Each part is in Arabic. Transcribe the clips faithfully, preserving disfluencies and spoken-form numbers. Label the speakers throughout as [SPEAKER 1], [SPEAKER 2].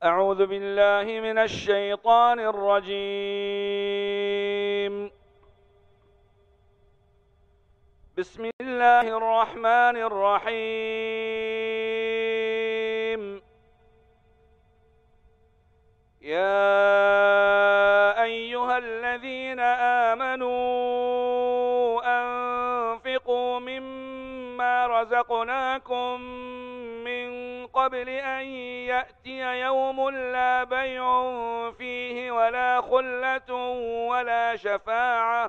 [SPEAKER 1] أعوذ بالله من الشيطان الرجيم. بسم الله الرحمن الرحيم. يا أيها الذين آمنوا أنفقوا مما رزقناكم من قبل أن يأتي يوم لا بيع فيه ولا خلة ولا شفاعة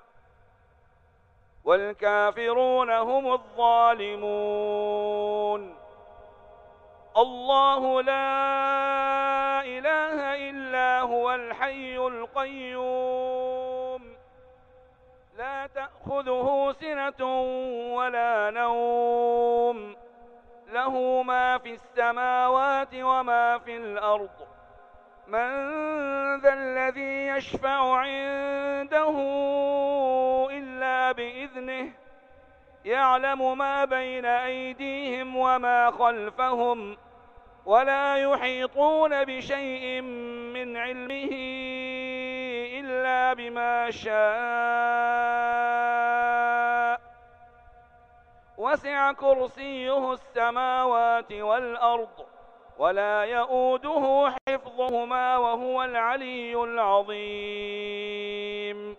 [SPEAKER 1] والكافرون هم الظالمون. الله لا إله إلا هو الحي القيوم لا تأخذه سنة ولا نوم له ما في السماوات وما في الأرض. من ذا الذي يشفع عنده إلا بإذنه يعلم ما بين أيديهم وما خلفهم ولا يحيطون بشيء من علمه إلا بما شاء وسع كرسيه السماوات والأرض ولا يؤوده حفظهما وهو العلي العظيم.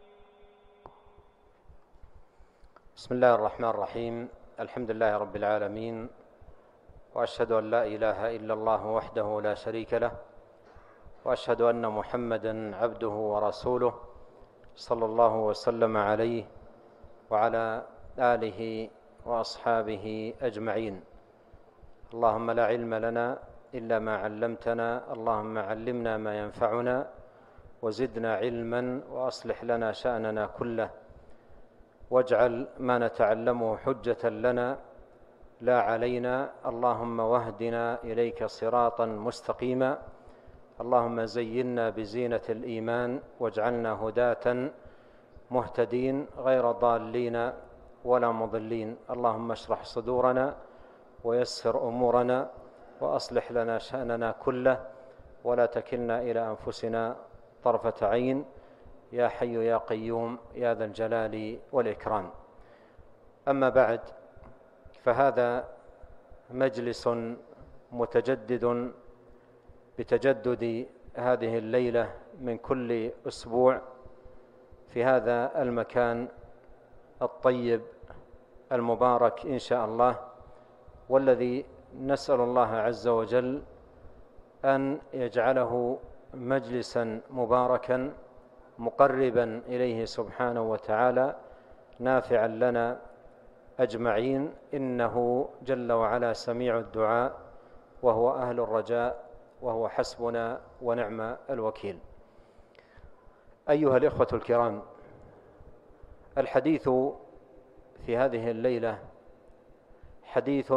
[SPEAKER 2] بسم الله الرحمن الرحيم. الحمد لله رب العالمين، وأشهد أن لا إله إلا الله وحده لا شريك له، وأشهد أن محمدًا عبده ورسوله صلى الله وسلم عليه وعلى آله وأصحابه أجمعين. اللهم لا علم لنا إلا ما علمتنا، اللهم علمنا ما ينفعنا وزدنا علما وأصلح لنا شأننا كله، واجعل ما نتعلمه حجة لنا لا علينا. اللهم واهدنا إليك صراطا مستقيما. اللهم زينا بزينة الإيمان واجعلنا هداة مهتدين غير ضالين ولا مضلين. اللهم اشرح صدورنا ويسر أمورنا وأصلح لنا شأننا كله ولا تكلنا إلى أنفسنا طرفة عين، يا حي يا قيوم يا ذا الجلال والإكرام. أما بعد، فهذا مجلس متجدد بتجدد هذه الليلة من كل أسبوع في هذا المكان الطيب المبارك إن شاء الله، والذي نسأل الله عز وجل أن يجعله مجلسا مباركا مقربا إليه سبحانه وتعالى، نافعا لنا أجمعين، إنه جل وعلا سميع الدعاء وهو أهل الرجاء وهو حسبنا ونعم الوكيل. أيها الإخوة الكرام، الحديث في هذه الليلة حديث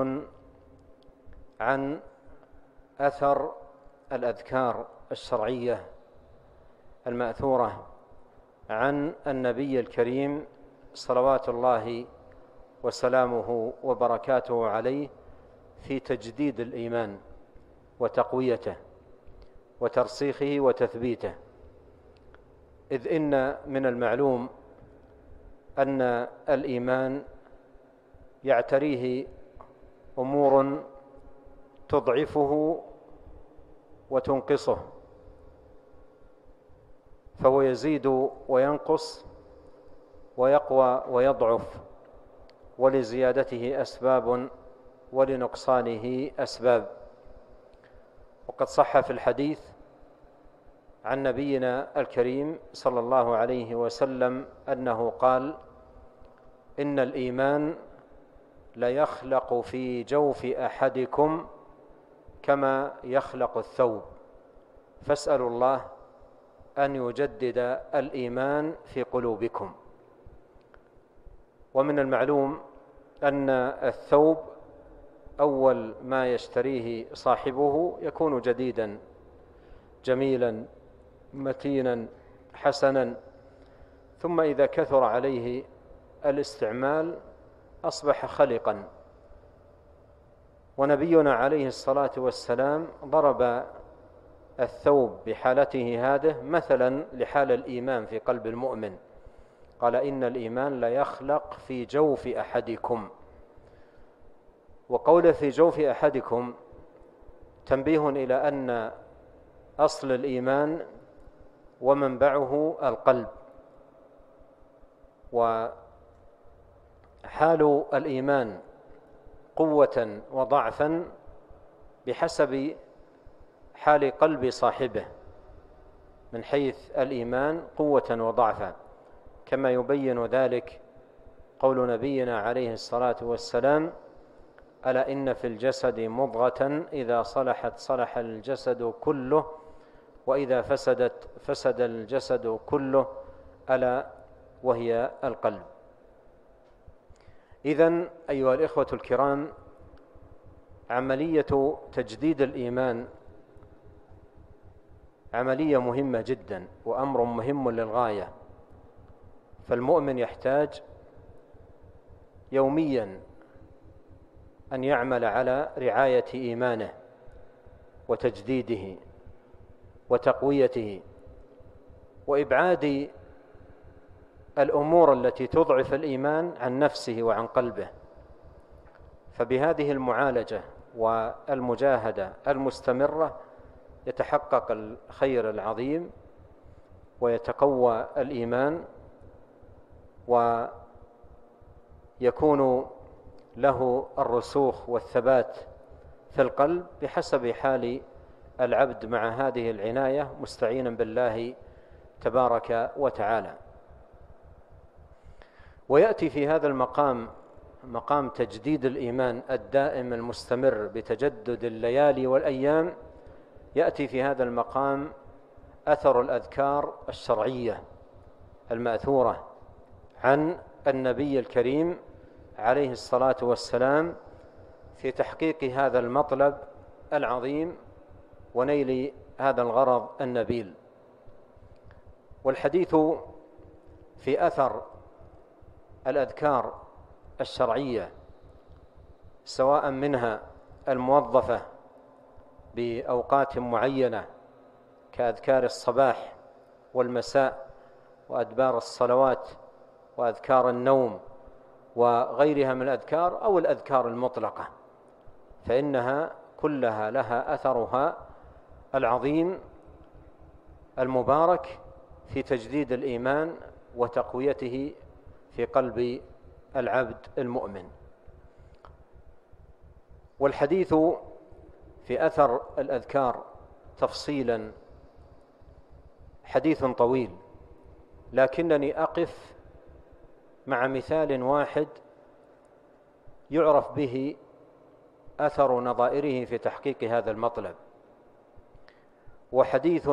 [SPEAKER 2] عن أثر الأذكار الشرعية المأثورة عن النبي الكريم صلوات الله وسلامه وبركاته عليه في تجديد الإيمان وتقويته وترسيخه وتثبيته، إذ إن من المعلوم أن الإيمان يعتريه أمور تضعفه وتنقصه، فهو يزيد وينقص ويقوى ويضعف، ولزيادته أسباب ولنقصانه أسباب. وقد صح في الحديث عن نبينا الكريم صلى الله عليه وسلم أنه قال: إن الإيمان ليخلق في جوف أحدكم كما يخلق الثوب، فاسألوا الله أن يجدد الإيمان في قلوبكم. ومن المعلوم أن الثوب أول ما يشتريه صاحبه يكون جديدا جميلا متينا حسنا، ثم إذا كثر عليه الاستعمال أصبح خلقا. ونبينا عليه الصلاة والسلام ضرب الثوب بحالته هذه مثلا لحال الإيمان في قلب المؤمن. قال إن الإيمان ليخلق في جوف أحدكم، وقوله في جوف أحدكم تنبيه إلى أن أصل الإيمان ومنبعه القلب، وحال الإيمان قوة وضعفا بحسب حال قلب صاحبه من حيث الإيمان قوة وضعفا، كما يبين ذلك قول نبينا عليه الصلاة والسلام: ألا إن في الجسد مضغة إذا صلحت صلح الجسد كله وإذا فسدت فسد الجسد كله ألا وهي القلب. إذن أيها الإخوة الكرام، عملية تجديد الإيمان عملية مهمة جدا وأمر مهم للغاية، فالمؤمن يحتاج يوميا أن يعمل على رعاية إيمانه وتجديده وتقويته وإبعاد الأمور التي تضعف الإيمان عن نفسه وعن قلبه. فبهذه المعالجة والمجاهدة المستمرة يتحقق الخير العظيم ويتقوى الإيمان ويكون له الرسوخ والثبات في القلب بحسب حال العبد مع هذه العناية مستعينا بالله تبارك وتعالى. ويأتي في هذا المقام مقام تجديد الإيمان الدائم المستمر بتجدد الليالي والأيام، يأتي في هذا المقام أثر الأذكار الشرعية المأثورة عن النبي الكريم عليه الصلاة والسلام في تحقيق هذا المطلب العظيم ونيل هذا الغرض النبيل. والحديث في أثر الأذكار الشرعية سواء منها الموظفة بأوقات معينة كأذكار الصباح والمساء وأدبار الصلوات وأذكار النوم وغيرها من الأذكار أو الأذكار المطلقة، فإنها كلها لها أثرها العظيم المبارك في تجديد الإيمان وتقويته في قلب العبد المؤمن. والحديث في أثر الأذكار تفصيلا حديث طويل، لكنني أقف مع مثال واحد يعرف به أثر نظائره في تحقيق هذا المطلب، وحديث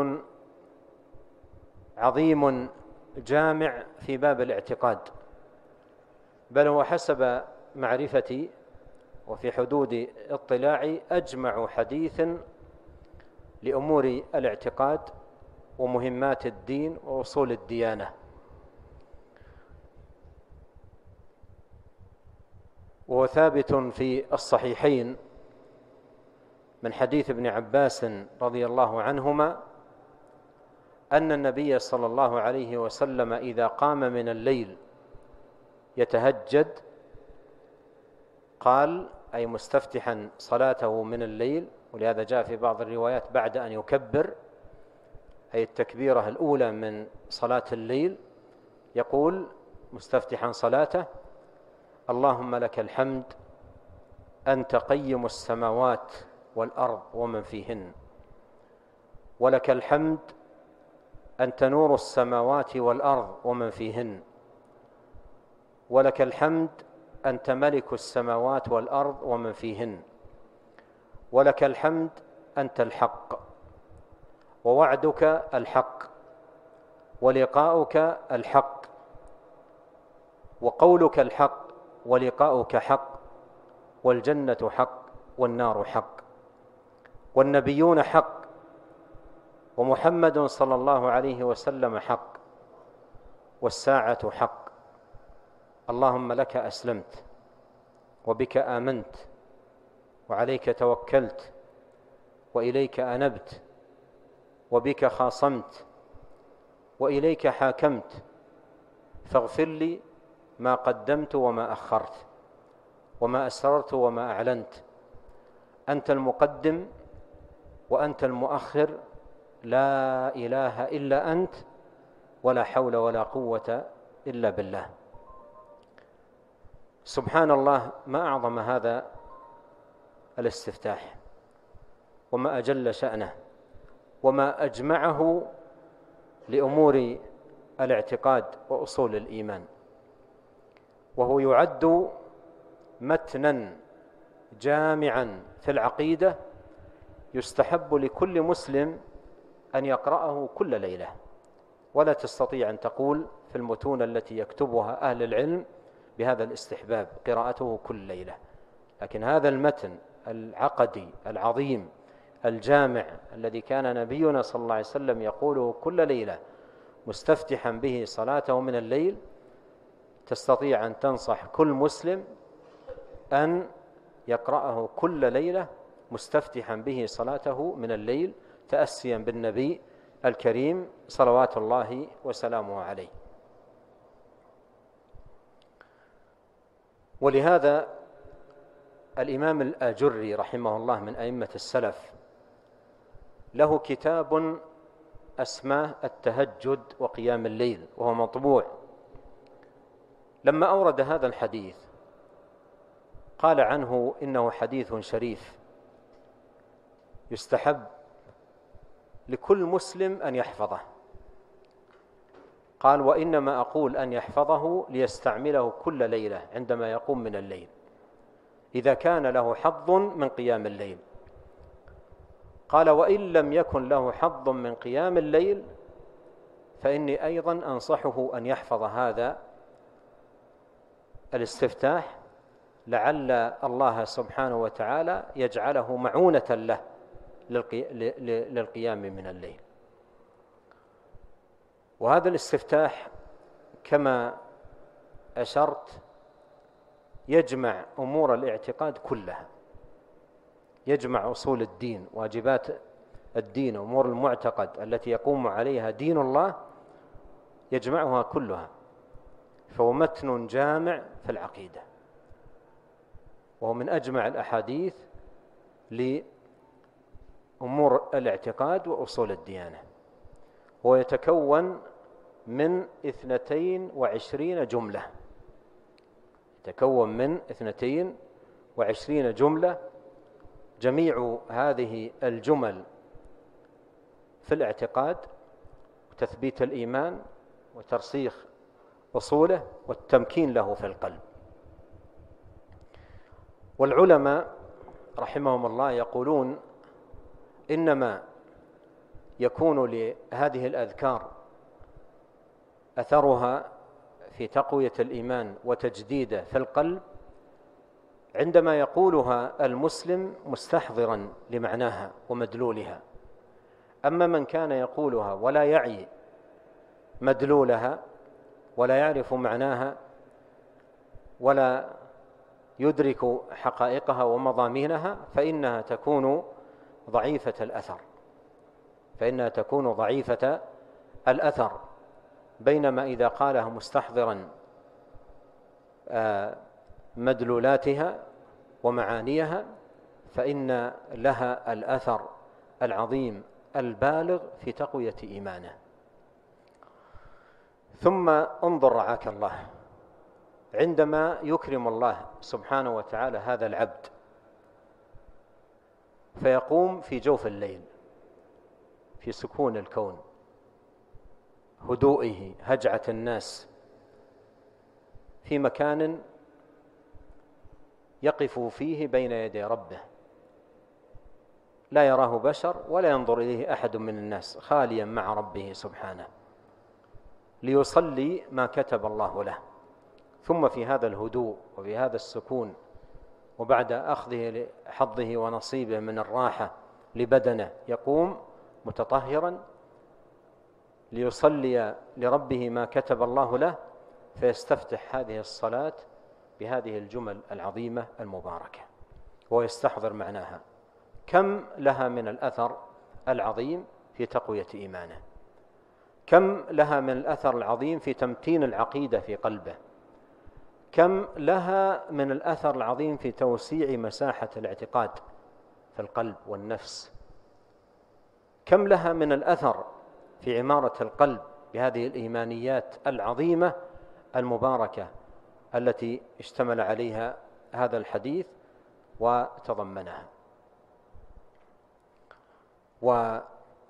[SPEAKER 2] عظيم جامع في باب الاعتقاد، بل هو حسب معرفتي وفي حدود اطلاعي أجمع حديث لأمور الاعتقاد ومهمات الدين وأصول الديانة. وهو ثابت في الصحيحين من حديث ابن عباس رضي الله عنهما أن النبي صلى الله عليه وسلم إذا قام من الليل يتهجد قال، أي مستفتحا صلاته من الليل، ولهذا جاء في بعض الروايات بعد أن يكبر، أي التكبيرة الأولى من صلاة الليل، يقول مستفتحا صلاته: اللهم لك الحمد أنت قيم السماوات والأرض ومن فيهن، ولك الحمد أنت نور السماوات والأرض ومن فيهن، ولك الحمد أنت ملك السماوات والأرض ومن فيهن، ولك الحمد أنت الحق ووعدك الحق ولقاؤك الحق وقولك الحق ولقاؤك حق والجنة حق والنار حق والنبيون حق ومحمد صلى الله عليه وسلم حق والساعة حق. اللهم لك أسلمت وبك آمنت وعليك توكلت وإليك أنبت وبك خاصمت وإليك حاكمت فاغفر لي ما قدمت وما أخرت وما أسررت وما أعلنت، أنت المقدم وأنت المؤخر، لا إله إلا أنت، ولا حول ولا قوة إلا بالله. سبحان الله، ما أعظم هذا الاستفتاح، وما أجل شأنه، وما أجمعه لأمور الاعتقاد وأصول الإيمان، وهو يعد متنا جامعا في العقيدة يستحب لكل مسلم أن يقرأه كل ليلة، ولا تستطيع أن تقول في المتون التي يكتبها أهل العلم بهذا الاستحباب قراءته كل ليلة، لكن هذا المتن العقدي العظيم الجامع الذي كان نبينا صلى الله عليه وسلم يقوله كل ليلة مستفتحا به صلاته من الليل، تستطيع أن تنصح كل مسلم أن يقرأه كل ليلة مستفتحا به صلاته من الليل، تأسيا بالنبي الكريم صلوات الله وسلامه عليه. ولهذا الإمام الآجري رحمه الله من أئمة السلف له كتاب أسماه التهجد وقيام الليل، وهو مطبوع. لما أورد هذا الحديث قال عنه إنه حديث شريف يستحب لكل مسلم أن يحفظه. قال: وإنما أقول أن يحفظه ليستعمله كل ليلة عندما يقوم من الليل إذا كان له حظ من قيام الليل. قال: وإن لم يكن له حظ من قيام الليل فإني أيضا أنصحه أن يحفظ هذا الاستفتاح، لعل الله سبحانه وتعالى يجعله معونة له للقيام من الليل. وهذا الاستفتاح كما أشرت يجمع أمور الاعتقاد كلها، يجمع أصول الدين، واجبات الدين، أمور المعتقد التي يقوم عليها دين الله، يجمعها كلها، فهو متن جامع في العقيدة، وهو من أجمع الأحاديث لأمور الاعتقاد وأصول الديانة. هو يتكون من اثنتين وعشرين جملة يتكون من اثنتين وعشرين جملة جميع هذه الجمل في الاعتقاد وتثبيت الإيمان وترسيخ أصوله والتمكين له في القلب. والعلماء رحمهم الله يقولون إنما يكون لهذه الأذكار أثرها في تقوية الإيمان وتجديده في القلب عندما يقولها المسلم مستحضرا لمعناها ومدلولها. أما من كان يقولها ولا يعي مدلولها ولا يعرف معناها ولا يدرك حقائقها ومضامينها فإنها تكون ضعيفة الأثر فإنها تكون ضعيفة الأثر بينما إذا قالها مستحضرا مدلولاتها ومعانيها فإن لها الأثر العظيم البالغ في تقوية إيمانه. ثم انظر رعاك الله، عندما يكرم الله سبحانه وتعالى هذا العبد فيقوم في جوف الليل في سكون الكون، هدوئه، هجعة الناس، في مكان يقف فيه بين يدي ربه لا يراه بشر ولا ينظر إليه أحد من الناس، خاليا مع ربه سبحانه ليصلي ما كتب الله له. ثم في هذا الهدوء وفي هذا السكون وبعد أخذه حظه ونصيبه من الراحة لبدنه يقوم متطهرا ليصلي لربه ما كتب الله له، فيستفتح هذه الصلاة بهذه الجمل العظيمة المباركة ويستحضر معناها. كم لها من الأثر العظيم في تقوية إيمانه، كم لها من الأثر العظيم في تمتين العقيدة في قلبه، كم لها من الأثر العظيم في توسيع مساحة الاعتقاد في القلب والنفس، كم لها من الأثر في عمارة القلب بهذه الإيمانيات العظيمة المباركة التي اشتمل عليها هذا الحديث وتضمنها. ومن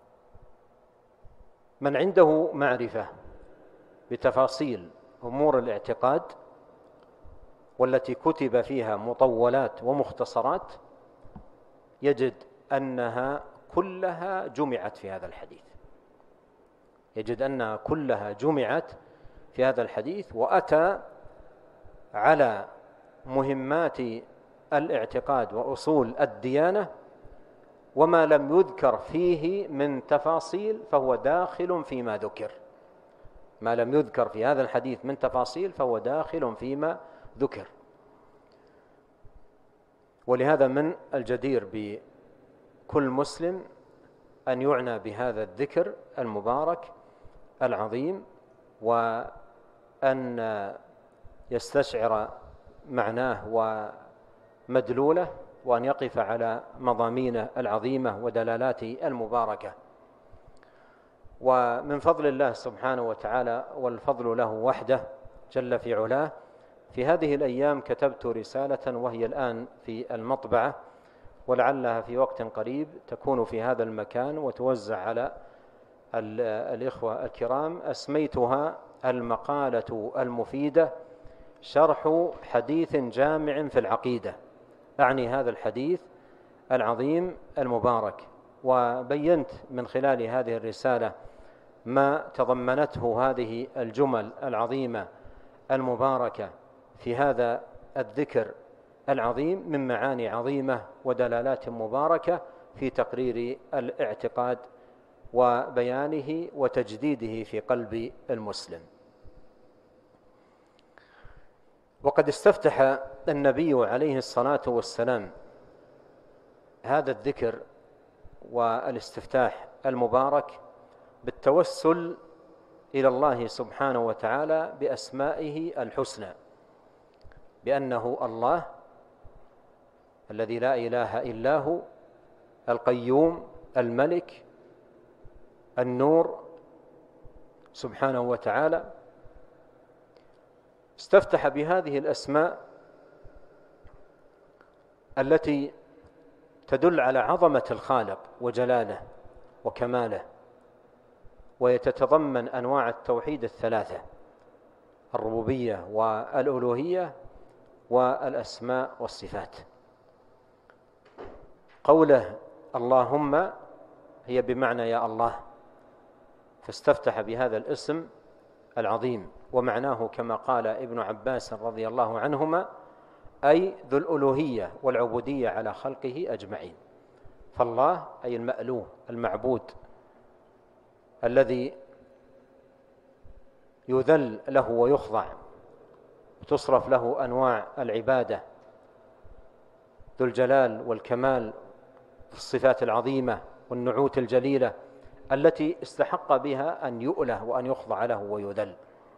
[SPEAKER 2] عنده معرفة بتفاصيل أمور الاعتقاد والتي كتب فيها مطولات ومختصرات يجد أنها كلها جمعت في هذا الحديث، يجد أنها كلها جمعت في هذا الحديث، وأتى على مهمات الاعتقاد وأصول الديانة، وما لم يذكر فيه من تفاصيل فهو داخل فيما ذكر، ما لم يذكر في هذا الحديث من تفاصيل فهو داخل فيما ذكر. ولهذا من الجدير بكل مسلم أن يعنى بهذا الذكر المبارك العظيم، وأن يستشعر معناه ومدلوله، وأن يقف على مضامينه العظيمة ودلالاته المباركة. ومن فضل الله سبحانه وتعالى، والفضل له وحده جل في علاه، في هذه الأيام كتبت رسالة وهي الآن في المطبعة، ولعلها في وقت قريب تكون في هذا المكان وتوزع على الإخوة الكرام، أسميتها المقالة المفيدة شرح حديث جامع في العقيدة، أعني هذا الحديث العظيم المبارك. وبينت من خلال هذه الرسالة ما تضمنته هذه الجمل العظيمة المباركة في هذا الذكر العظيم من معاني عظيمة ودلالات مباركة في تقرير الاعتقاد وبيانه وتجديده في قلب المسلم. وقد استفتح النبي عليه الصلاة والسلام هذا الذكر والاستفتاح المبارك بالتوسل إلى الله سبحانه وتعالى بأسمائه الحسنى، بأنه الله الذي لا إله إلا هو، القيوم، الملك، النور سبحانه وتعالى. استفتح بهذه الأسماء التي تدل على عظمة الخالق وجلاله وكماله، ويتتضمن أنواع التوحيد الثلاثة: الربوبية والألوهية والأسماء والصفات. قوله اللهم هي بمعنى يا الله، فاستفتح بهذا الاسم العظيم، ومعناه كما قال ابن عباس رضي الله عنهما أي ذو الألوهية والعبودية على خلقه أجمعين. فالله أي المألوه المعبود الذي يذل له ويخضع وتصرف له أنواع العبادة، ذو الجلال والكمال في الصفات العظيمة والنعوت الجليلة التي استحق بها أن يؤله وأن يخضع له ويذل.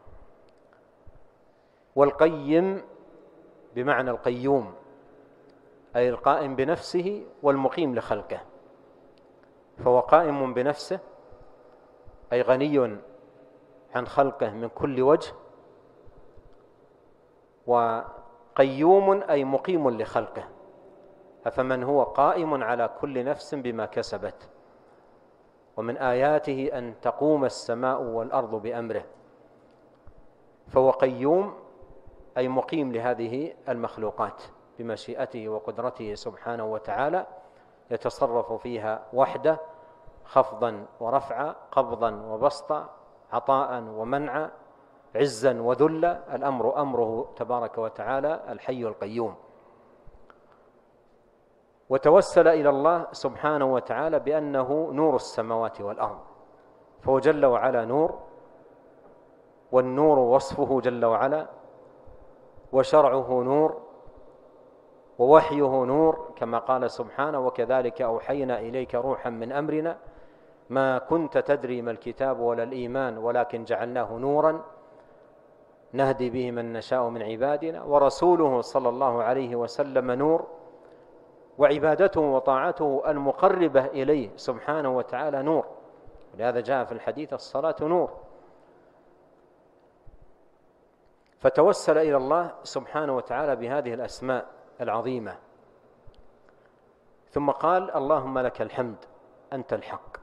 [SPEAKER 2] والقيم بمعنى القيوم أي القائم بنفسه والمقيم لخلقه، فهو قائم بنفسه أي غني عن خلقه من كل وجه، وقيوم أي مقيم لخلقه، أفمن هو قائم على كل نفس بما كسبت، ومن آياته أن تقوم السماء والأرض بأمره، فهو قيوم أي مقيم لهذه المخلوقات بمشيئته وقدرته سبحانه وتعالى، يتصرف فيها وحده، خفضا ورفعا، قبضا وبسطا، عطاء ومنعا، عزا وذلا، الأمر أمره تبارك وتعالى الحي القيوم. وتوسل إلى الله سبحانه وتعالى بأنه نور السماوات والأرض، فهو جل وعلا نور، والنور وصفه جل وعلا، وشرعه نور، ووحيه نور، كما قال سبحانه وكذلك أوحينا إليك روحا من أمرنا ما كنت تدري ما الكتاب ولا الإيمان ولكن جعلناه نورا نهدي به من نشاء من عبادنا، ورسوله صلى الله عليه وسلم نور، وعبادته وطاعته المقربة إليه سبحانه وتعالى نور. ولهذا جاء في الحديث الصلاة نور. فتوسل إلى الله سبحانه وتعالى بهذه الأسماء العظيمة، ثم قال اللهم لك الحمد أنت الحق.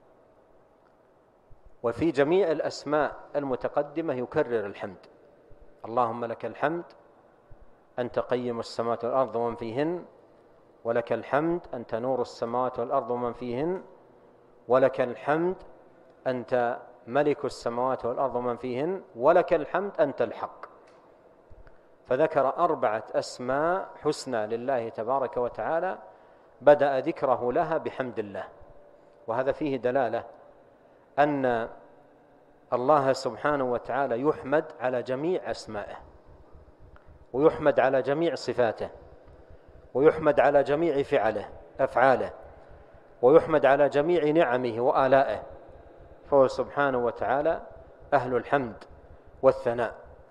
[SPEAKER 2] وفي جميع الأسماء المتقدمة يكرر الحمد، اللهم لك الحمد أنت قيم السماوات والأرض ومن فيهن، ولك الحمد أنت نور السماوات والأرض ومن فيهن، ولك الحمد أنت ملك السماوات والأرض ومن فيهن، ولك الحمد أنت الحق. فذكر أربعة أسماء حسنى لله تبارك وتعالى بدأ ذكره لها بحمد الله. وهذا فيه دلالة أن الله سبحانه وتعالى يحمد على جميع أسمائه، ويحمد على جميع صفاته، ويحمد على جميع فعله أفعاله، ويحمد على جميع نعمه وآلائه، فهو سبحانه وتعالى أهل الحمد والثناء.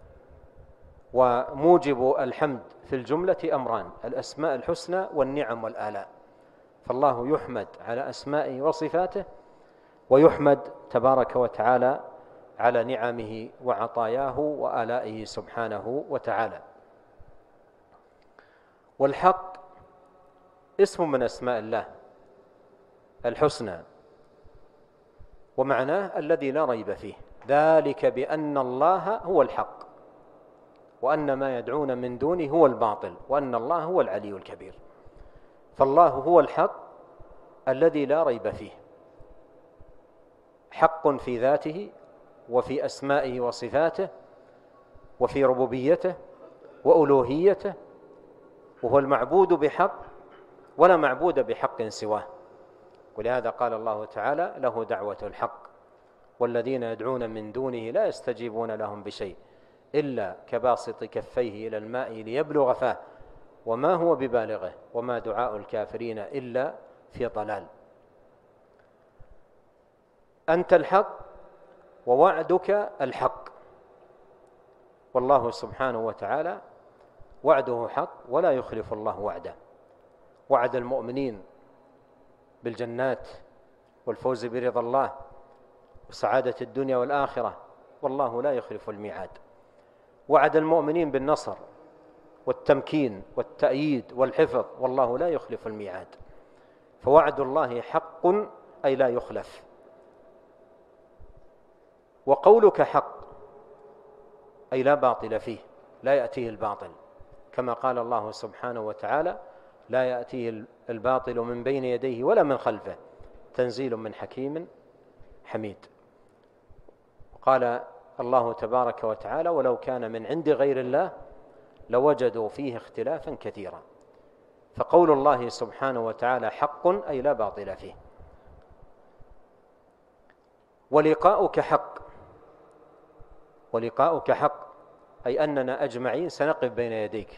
[SPEAKER 2] وموجب الحمد في الجملة أمران: الأسماء الحسنى والنعم والآلاء. فالله يحمد على أسمائه وصفاته، ويحمد تبارك وتعالى على نعمه وعطاياه وآلائه سبحانه وتعالى. والحق اسم من أسماء الله الحسنى، ومعناه الذي لا ريب فيه، ذلك بأن الله هو الحق وأن ما يدعون من دونه هو الباطل وأن الله هو العلي الكبير. فالله هو الحق الذي لا ريب فيه، حق في ذاته وفي أسمائه وصفاته وفي ربوبيته وألوهيته، وهو المعبود بحق ولا معبود بحق سواه. ولهذا قال الله تعالى له دعوة الحق والذين يدعون من دونه لا يستجيبون لهم بشيء إلا كباسط كفيه إلى الماء ليبلغ فاه وما هو ببالغه وما دعاء الكافرين إلا في ضلال. أنت الحق ووعدك الحق، والله سبحانه وتعالى وعده حق ولا يخلف الله وعده. وعد المؤمنين بالجنات والفوز برضا الله وسعادة الدنيا والآخرة، والله لا يخلف الميعاد. وعد المؤمنين بالنصر والتمكين والتأييد والحفظ، والله لا يخلف الميعاد. فوعد الله حق أي لا يخلف. وقولك حق أي لا باطل فيه، لا يأتيه الباطل، كما قال الله سبحانه وتعالى لا يأتيه الباطل من بين يديه ولا من خلفه تنزيل من حكيم حميد. قال الله تبارك وتعالى ولو كان من عند غير الله لوجدوا فيه اختلافا كثيرا. فقول الله سبحانه وتعالى حق أي لا باطل فيه. ولقاؤك حق، ولقاؤك حق أي أننا أجمعين سنقف بين يديك،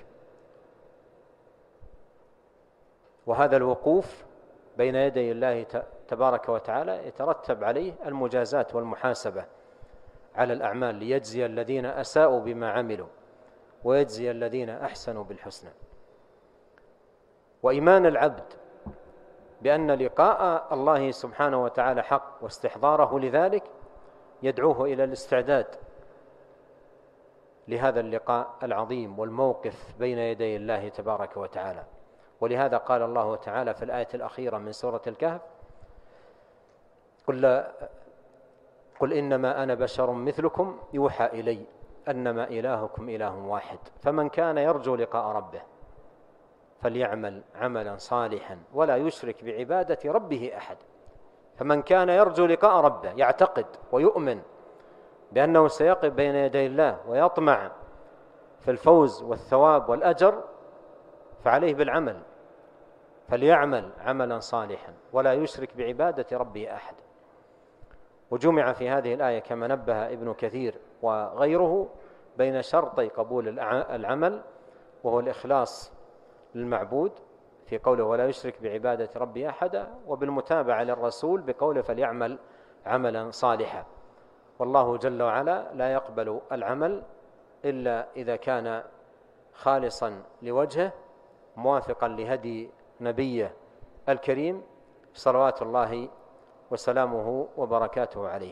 [SPEAKER 2] وهذا الوقوف بين يدي الله تبارك وتعالى يترتب عليه المجازات والمحاسبة على الأعمال ليجزي الذين أساءوا بما عملوا ويجزي الذين أحسنوا بالحسنى. وإيمان العبد بأن لقاء الله سبحانه وتعالى حق واستحضاره لذلك يدعوه إلى الاستعداد لهذا اللقاء العظيم والموقف بين يدي الله تبارك وتعالى. ولهذا قال الله تعالى في الآية الأخيرة من سورة الكهف قل, قل إنما أنا بشر مثلكم يوحى إلي أنما إلهكم إله واحد فمن كان يرجو لقاء ربه فليعمل عملا صالحا ولا يشرك بعبادة ربه أحد. فمن كان يرجو لقاء ربه يعتقد ويؤمن بأنه سيقف بين يدي الله ويطمع في الفوز والثواب والأجر فعليه بالعمل، فليعمل عملا صالحا ولا يشرك بعبادة ربه أحد. وجمع في هذه الآية كما نبه ابن كثير وغيره بين شرطي قبول العمل، وهو الإخلاص للمعبود في قوله ولا يشرك بعبادة ربي أحدا، وبالمتابعة للرسول بقوله فليعمل عملا صالحا. والله جل وعلا لا يقبل العمل إلا إذا كان خالصا لوجهه موافقا لهدي نبيه الكريم صلوات الله وسلامه وبركاته عليه.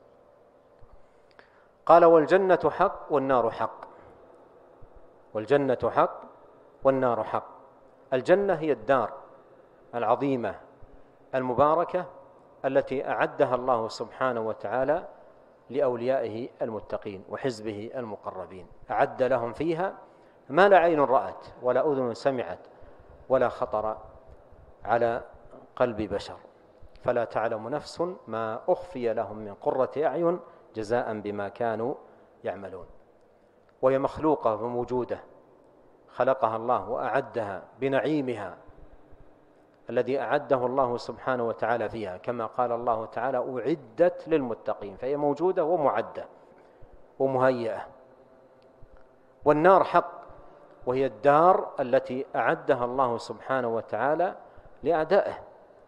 [SPEAKER 2] قال والجنة حق والنار حق. والجنة حق والنار حق. الجنة هي الدار العظيمة المباركة التي أعدها الله سبحانه وتعالى لأوليائه المتقين وحزبه المقربين، أعد لهم فيها ما لا عين رأت ولا أذن سمعت ولا خطر على قلب بشر، فلا تعلم نفس ما أخفي لهم من قرة أعين جزاء بما كانوا يعملون. وهي مخلوقة وموجودة، خلقها الله وأعدها بنعيمها الذي أعده الله سبحانه وتعالى فيها، كما قال الله تعالى أعدت للمتقين، فهي موجودة ومعدة ومهيئة. والنار حق، وهي الدار التي أعدها الله سبحانه وتعالى لأعدائه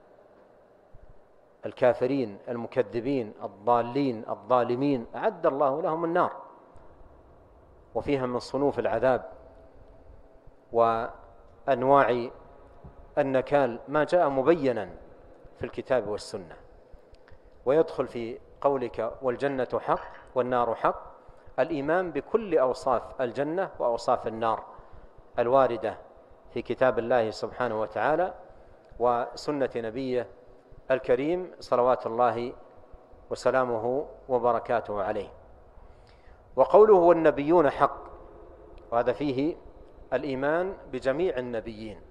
[SPEAKER 2] الكافرين المكذبين الضالين الظالمين، أعد الله لهم النار، وفيها من صنوف العذاب وأنواع النكال ما جاء مبينا في الكتاب والسنة. ويدخل في قولك والجنة حق والنار حق الإيمان بكل أوصاف الجنة وأوصاف النار الواردة في كتاب الله سبحانه وتعالى وسنة نبيه الكريم صلوات الله وسلامه وبركاته عليه. وقوله والنبيون حق، وهذا فيه الإيمان بجميع النبيين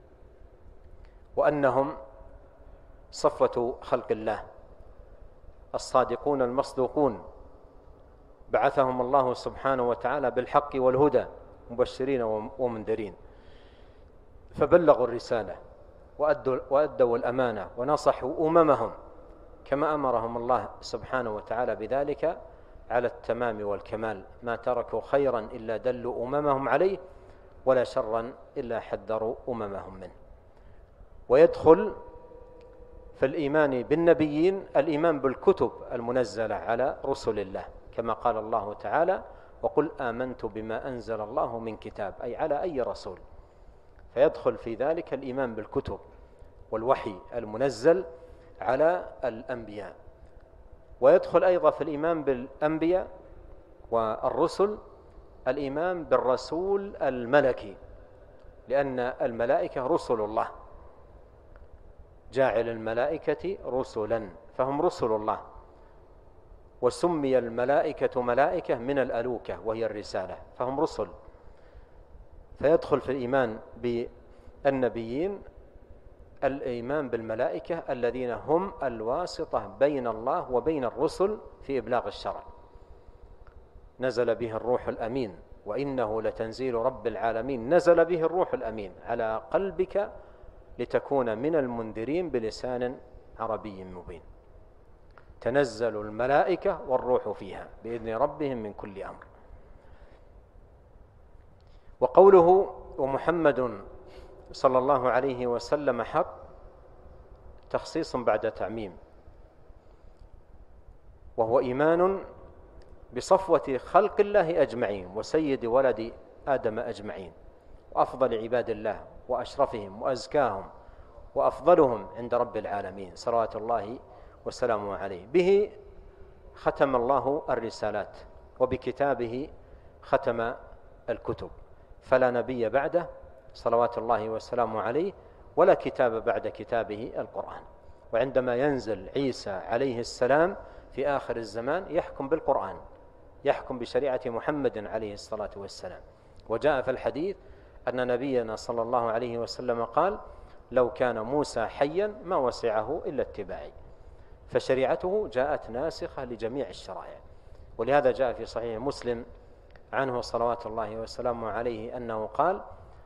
[SPEAKER 2] وأنهم صفوة خلق الله الصادقون المصدوقون، بعثهم الله سبحانه وتعالى بالحق والهدى مبشرين ومنذرين، فبلغوا الرسالة وأدوا, وأدوا الأمانة ونصحوا أممهم كما أمرهم الله سبحانه وتعالى بذلك على التمام والكمال، ما تركوا خيرا إلا دلوا أممهم عليه ولا شرا إلا حذروا أممهم منه. ويدخل في الإيمان بالنبيين الإيمان بالكتب المنزلة على رسل الله، كما قال الله تعالى وقل آمنت بما أنزل الله من كتاب، أي على أي رسول، فيدخل في ذلك الإيمان بالكتب والوحي المنزل على الأنبياء. ويدخل أيضا في الإيمان بالأنبياء والرسل الإيمان بالرسول الملكي، لأن الملائكة رسل الله، جاعل الملائكة رسلا، فهم رسل الله. وسمي الملائكة ملائكة من الألوكة وهي الرسالة، فهم رسل. فيدخل في الإيمان بالنبيين الإيمان بالملائكة الذين هم الواسطة بين الله وبين الرسل في إبلاغ الشرع، نزل به الروح الأمين وإنه لتنزيل رب العالمين، نزل به الروح الأمين على قلبك لتكون من المنذرين بلسان عربي مبين. تنزل الملائكة والروح فيها بإذن ربهم من كل أمر. وقوله ومحمد صلى الله عليه وسلم حق تخصيص بعد تعميم، وهو إيمان بصفوة خلق الله أجمعين وسيد ولد آدم أجمعين وأفضل عباد الله وأشرفهم وأزكاهم وأفضلهم عند رب العالمين صلوات الله وسلامه عليه. به ختم الله الرسالات وبكتابه ختم الكتب، فلا نبي بعده صلوات الله وسلامه عليه ولا كتاب بعد كتابه القرآن. وعندما ينزل عيسى عليه السلام في آخر الزمان يحكم بالقرآن، يحكم بشريعة محمد عليه الصلاة والسلام. وجاء في الحديث أن نبينا صلى الله عليه وسلم قال لو كان موسى حيا ما وسعه إلا اتباعي، فشريعته جاءت ناسخة لجميع الشرائع. ولهذا جاء في صحيح مسلم عنه صلوات الله وسلامه عليه أنه قال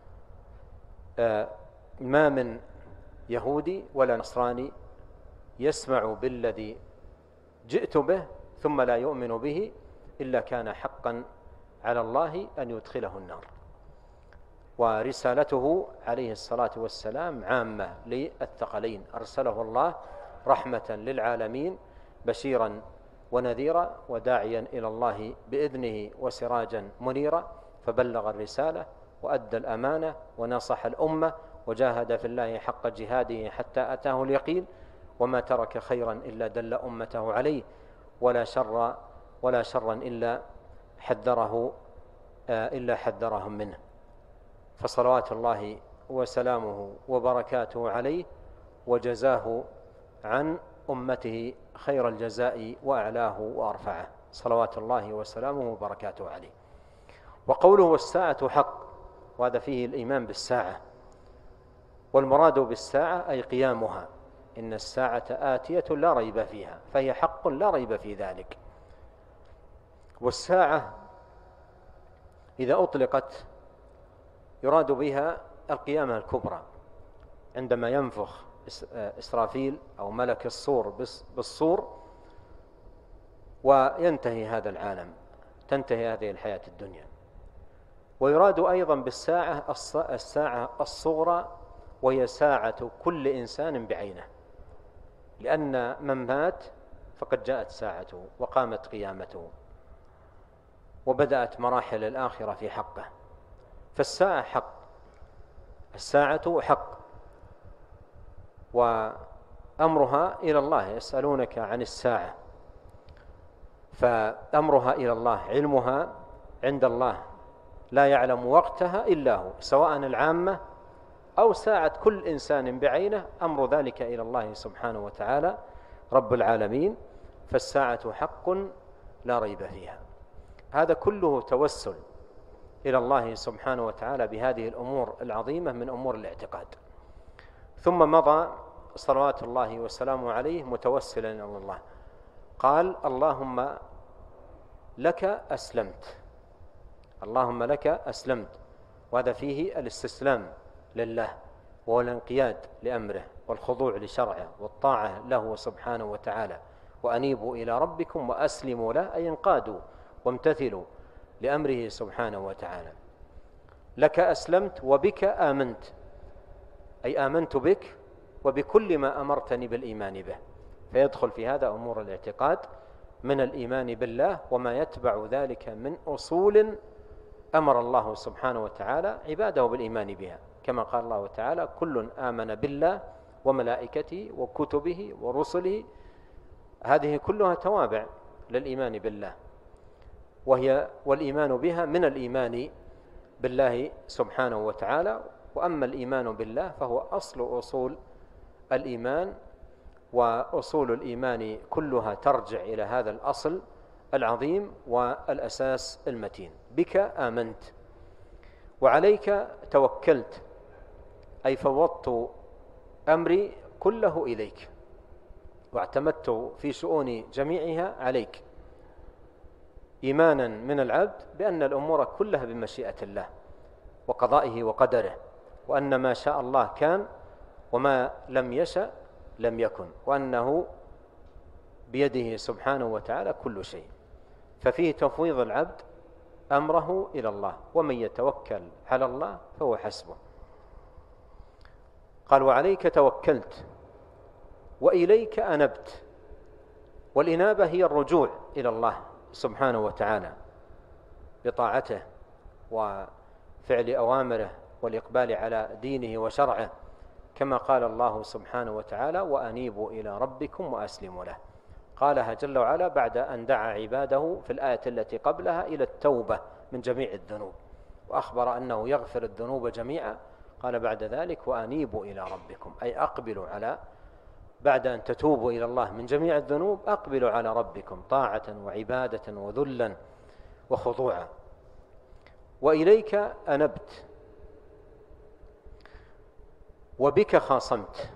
[SPEAKER 2] آه ما من يهودي ولا نصراني يسمع بالذي جئت به ثم لا يؤمن به إلا كان حقا على الله أن يدخله النار. ورسالته عليه الصلاة والسلام عامة للثقلين، أرسله الله رحمة للعالمين بشيرا ونذيرا وداعيا إلى الله بإذنه وسراجا منيرا، فبلغ الرسالة وأدى الأمانة ونصح الأمة وجاهد في الله حق جهاده حتى أتاه اليقين، وما ترك خيرا إلا دل أمته عليه، ولا شر ولا شرا إلا حذره إلا حذرهم منه. فصلوات الله وسلامه وبركاته عليه، وجزاه عن أمته خير الجزاء وأعلاه وأرفعه، صلوات الله وسلامه وبركاته عليه. وقوله والساعة حق، وهذا فيه الإيمان بالساعة، والمراد بالساعة أي قيامها، إن الساعة آتية لا ريب فيها، فهي حق لا ريب في ذلك. والساعة إذا أطلقت يراد بها القيامة الكبرى، عندما ينفخ إسرافيل أو ملك الصور بالصور وينتهي هذا العالم، تنتهي هذه الحياة الدنيا. ويراد أيضا بالساعة الساعة الصغرى، وهي ساعة كل إنسان بعينه، لأن من مات فقد جاءت ساعته وقامت قيامته وبدأت مراحل الآخرة في حقه. فالساعة حق، الساعة حق، وأمرها إلى الله. يسألونك عن الساعة، فأمرها إلى الله، علمها عند الله، لا يعلم وقتها إلا هو، سواء العامة أو ساعة كل إنسان بعينه، أمر ذلك إلى الله سبحانه وتعالى رب العالمين. فالساعة حق لا ريب فيها. هذا كله توسل إلى الله سبحانه وتعالى بهذه الأمور العظيمة من أمور الاعتقاد. ثم مضى صلوات الله وسلامه عليه متوسلا إلى الله، قال اللهم لك أسلمت، اللهم لك أسلمت، وهذا فيه الاستسلام لله والانقياد لأمره والخضوع لشرعه والطاعة له سبحانه وتعالى. وأنيبوا إلى ربكم وأسلموا له، أي انقادوا وامتثلوا لأمره سبحانه وتعالى. لك أسلمت وبك آمنت، أي آمنت بك وبكل ما أمرتني بالإيمان به، فيدخل في هذا أمور الاعتقاد من الإيمان بالله وما يتبع ذلك من أصول أمر الله سبحانه وتعالى عباده بالإيمان بها، كما قال الله تعالى كل آمن بالله وملائكته وكتبه ورسله. هذه كلها توابع للإيمان بالله، وهي والإيمان بها من الإيمان بالله سبحانه وتعالى. وأما الإيمان بالله فهو أصل أصول الإيمان، وأصول الإيمان كلها ترجع إلى هذا الأصل العظيم والأساس المتين. بك آمنت وعليك توكلت، أي فوضت أمري كله إليك واعتمدت في شؤوني جميعها عليك، إيمانا من العبد بأن الأمور كلها بمشيئة الله وقضائه وقدره، وأن ما شاء الله كان وما لم يشأ لم يكن، وأنه بيده سبحانه وتعالى كل شيء. ففيه تفويض العبد أمره إلى الله، ومن يتوكل على الله فهو حسبه. قال وعليك توكلت وإليك أنبت، والإنابة هي الرجوع إلى الله سبحانه وتعالى بطاعته وفعل أوامره والإقبال على دينه وشرعه، كما قال الله سبحانه وتعالى وأنيبوا إلى ربكم وأسلموا له. قالها جل وعلا بعد أن دعا عباده في الآية التي قبلها إلى التوبة من جميع الذنوب، وأخبر أنه يغفر الذنوب جميعا. قال بعد ذلك وأنيبوا إلى ربكم، أي أقبلوا على، بعد أن تتوبوا إلى الله من جميع الذنوب أقبلوا على ربكم طاعة وعبادة وذلا وخضوعا. وإليك أنبت وبك خاصمت،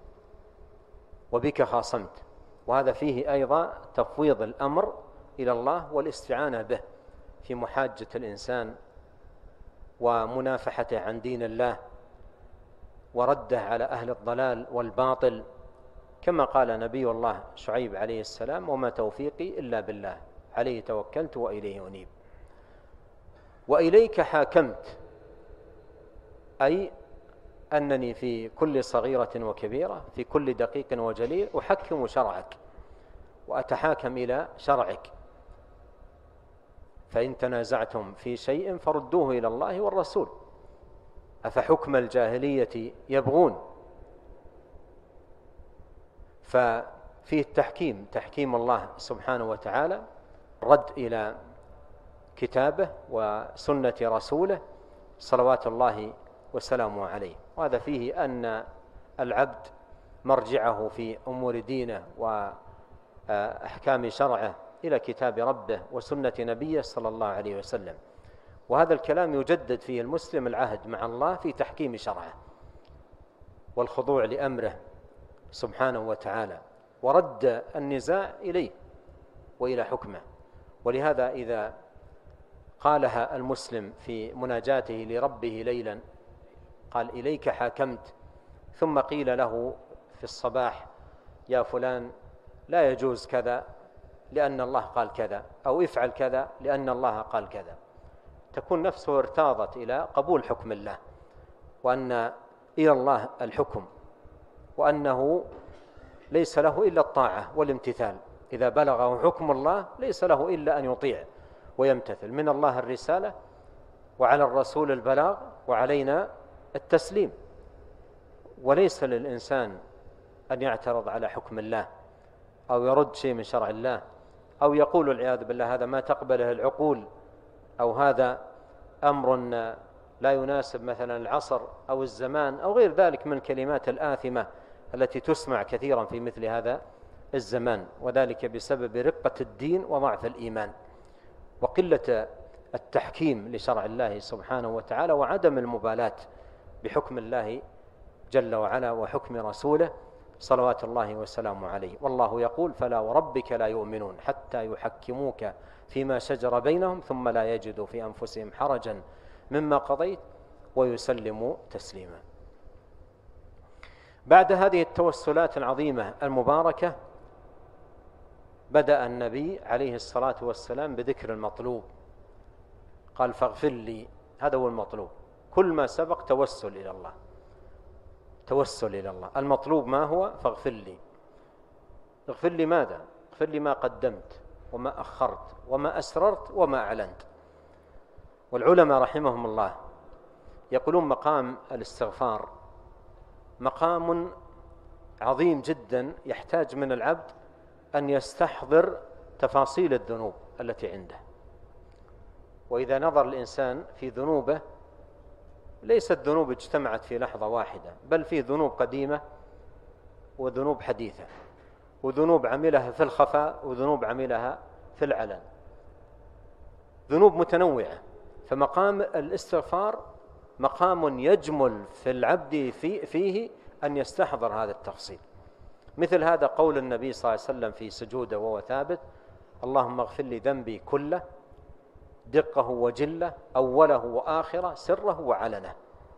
[SPEAKER 2] وبك خاصمت، وهذا فيه أيضا تفويض الأمر إلى الله والاستعانة به في محاجة الإنسان ومنافحته عن دين الله ورده على أهل الضلال والباطل، كما قال نبي الله شعيب عليه السلام وما توفيقي إلا بالله عليه توكلت وإليه أنيب. وإليك حاكمت، أي أنني في كل صغيرة وكبيرة، في كل دقيق وجليل أحكم شرعك وأتحاكم إلى شرعك، فإن تنازعتم في شيء فردوه إلى الله والرسول أفحكم الجاهلية يبغون. ففيه التحكيم، تحكيم الله سبحانه وتعالى، رد إلى كتابه وسنة رسوله صلوات الله وسلامه عليه. وهذا فيه أن العبد مرجعه في أمور دينه وأحكام شرعه إلى كتاب ربه وسنة نبيه صلى الله عليه وسلم. وهذا الكلام يجدد فيه المسلم العهد مع الله في تحكيم شرعه والخضوع لأمره سبحانه وتعالى ورد النزاع إليه وإلى حكمه. ولهذا إذا قالها المسلم في مناجاته لربه ليلا، قال إليك حاكمت، ثم قيل له في الصباح يا فلان لا يجوز كذا لأن الله قال كذا، أو افعل كذا لأن الله قال كذا، تكون نفسه ارتاضت إلى قبول حكم الله، وأن إلى الله الحكم، وأنه ليس له إلا الطاعة والامتثال. إذا بلغه حكم الله ليس له إلا أن يطيع ويمتثل. من الله الرسالة، وعلى الرسول البلاغ، وعلينا التسليم. وليس للإنسان أن يعترض على حكم الله أو يرد شيء من شرع الله، أو يقول والعياذ بالله هذا ما تقبله العقول، أو هذا أمر لا يناسب مثلا العصر أو الزمان أو غير ذلك من الكلمات الآثمة التي تسمع كثيرا في مثل هذا الزمان، وذلك بسبب رقة الدين وضعف الإيمان وقلة التحكيم لشرع الله سبحانه وتعالى وعدم المبالاة بحكم الله جل وعلا وحكم رسوله صلوات الله وسلامه عليه. والله يقول فلا وربك لا يؤمنون حتى يحكموك فيما شجر بينهم ثم لا يجدوا في أنفسهم حرجا مما قضيت ويسلموا تسليما. بعد هذه التوسلات العظيمة المباركة بدأ النبي عليه الصلاة والسلام بذكر المطلوب، قال فاغفر لي، هذا هو المطلوب. كل ما سبق توسل إلى الله، توسل إلى الله. المطلوب ما هو؟ فاغفر لي. اغفر لي ماذا؟ اغفر لي ما قدمت وما أخرت وما أسررت وما أعلنت. والعلماء رحمهم الله يقولون مقام الاستغفار مقام عظيم جدا، يحتاج من العبد أن يستحضر تفاصيل الذنوب التي عنده. وإذا نظر الإنسان في ذنوبه ليست ذنوب اجتمعت في لحظة واحدة، بل في ذنوب قديمة وذنوب حديثة، وذنوب عملها في الخفاء وذنوب عملها في العلن، ذنوب متنوعة. فمقام الاستغفار مقام يجمل في العبد في فيه أن يستحضر هذا التفصيل. مثل هذا قول النبي صلى الله عليه وسلم في سجوده وهو ثابت: اللهم اغفر لي ذنبي كله دقه وجله أوله وآخره سره وعلنه.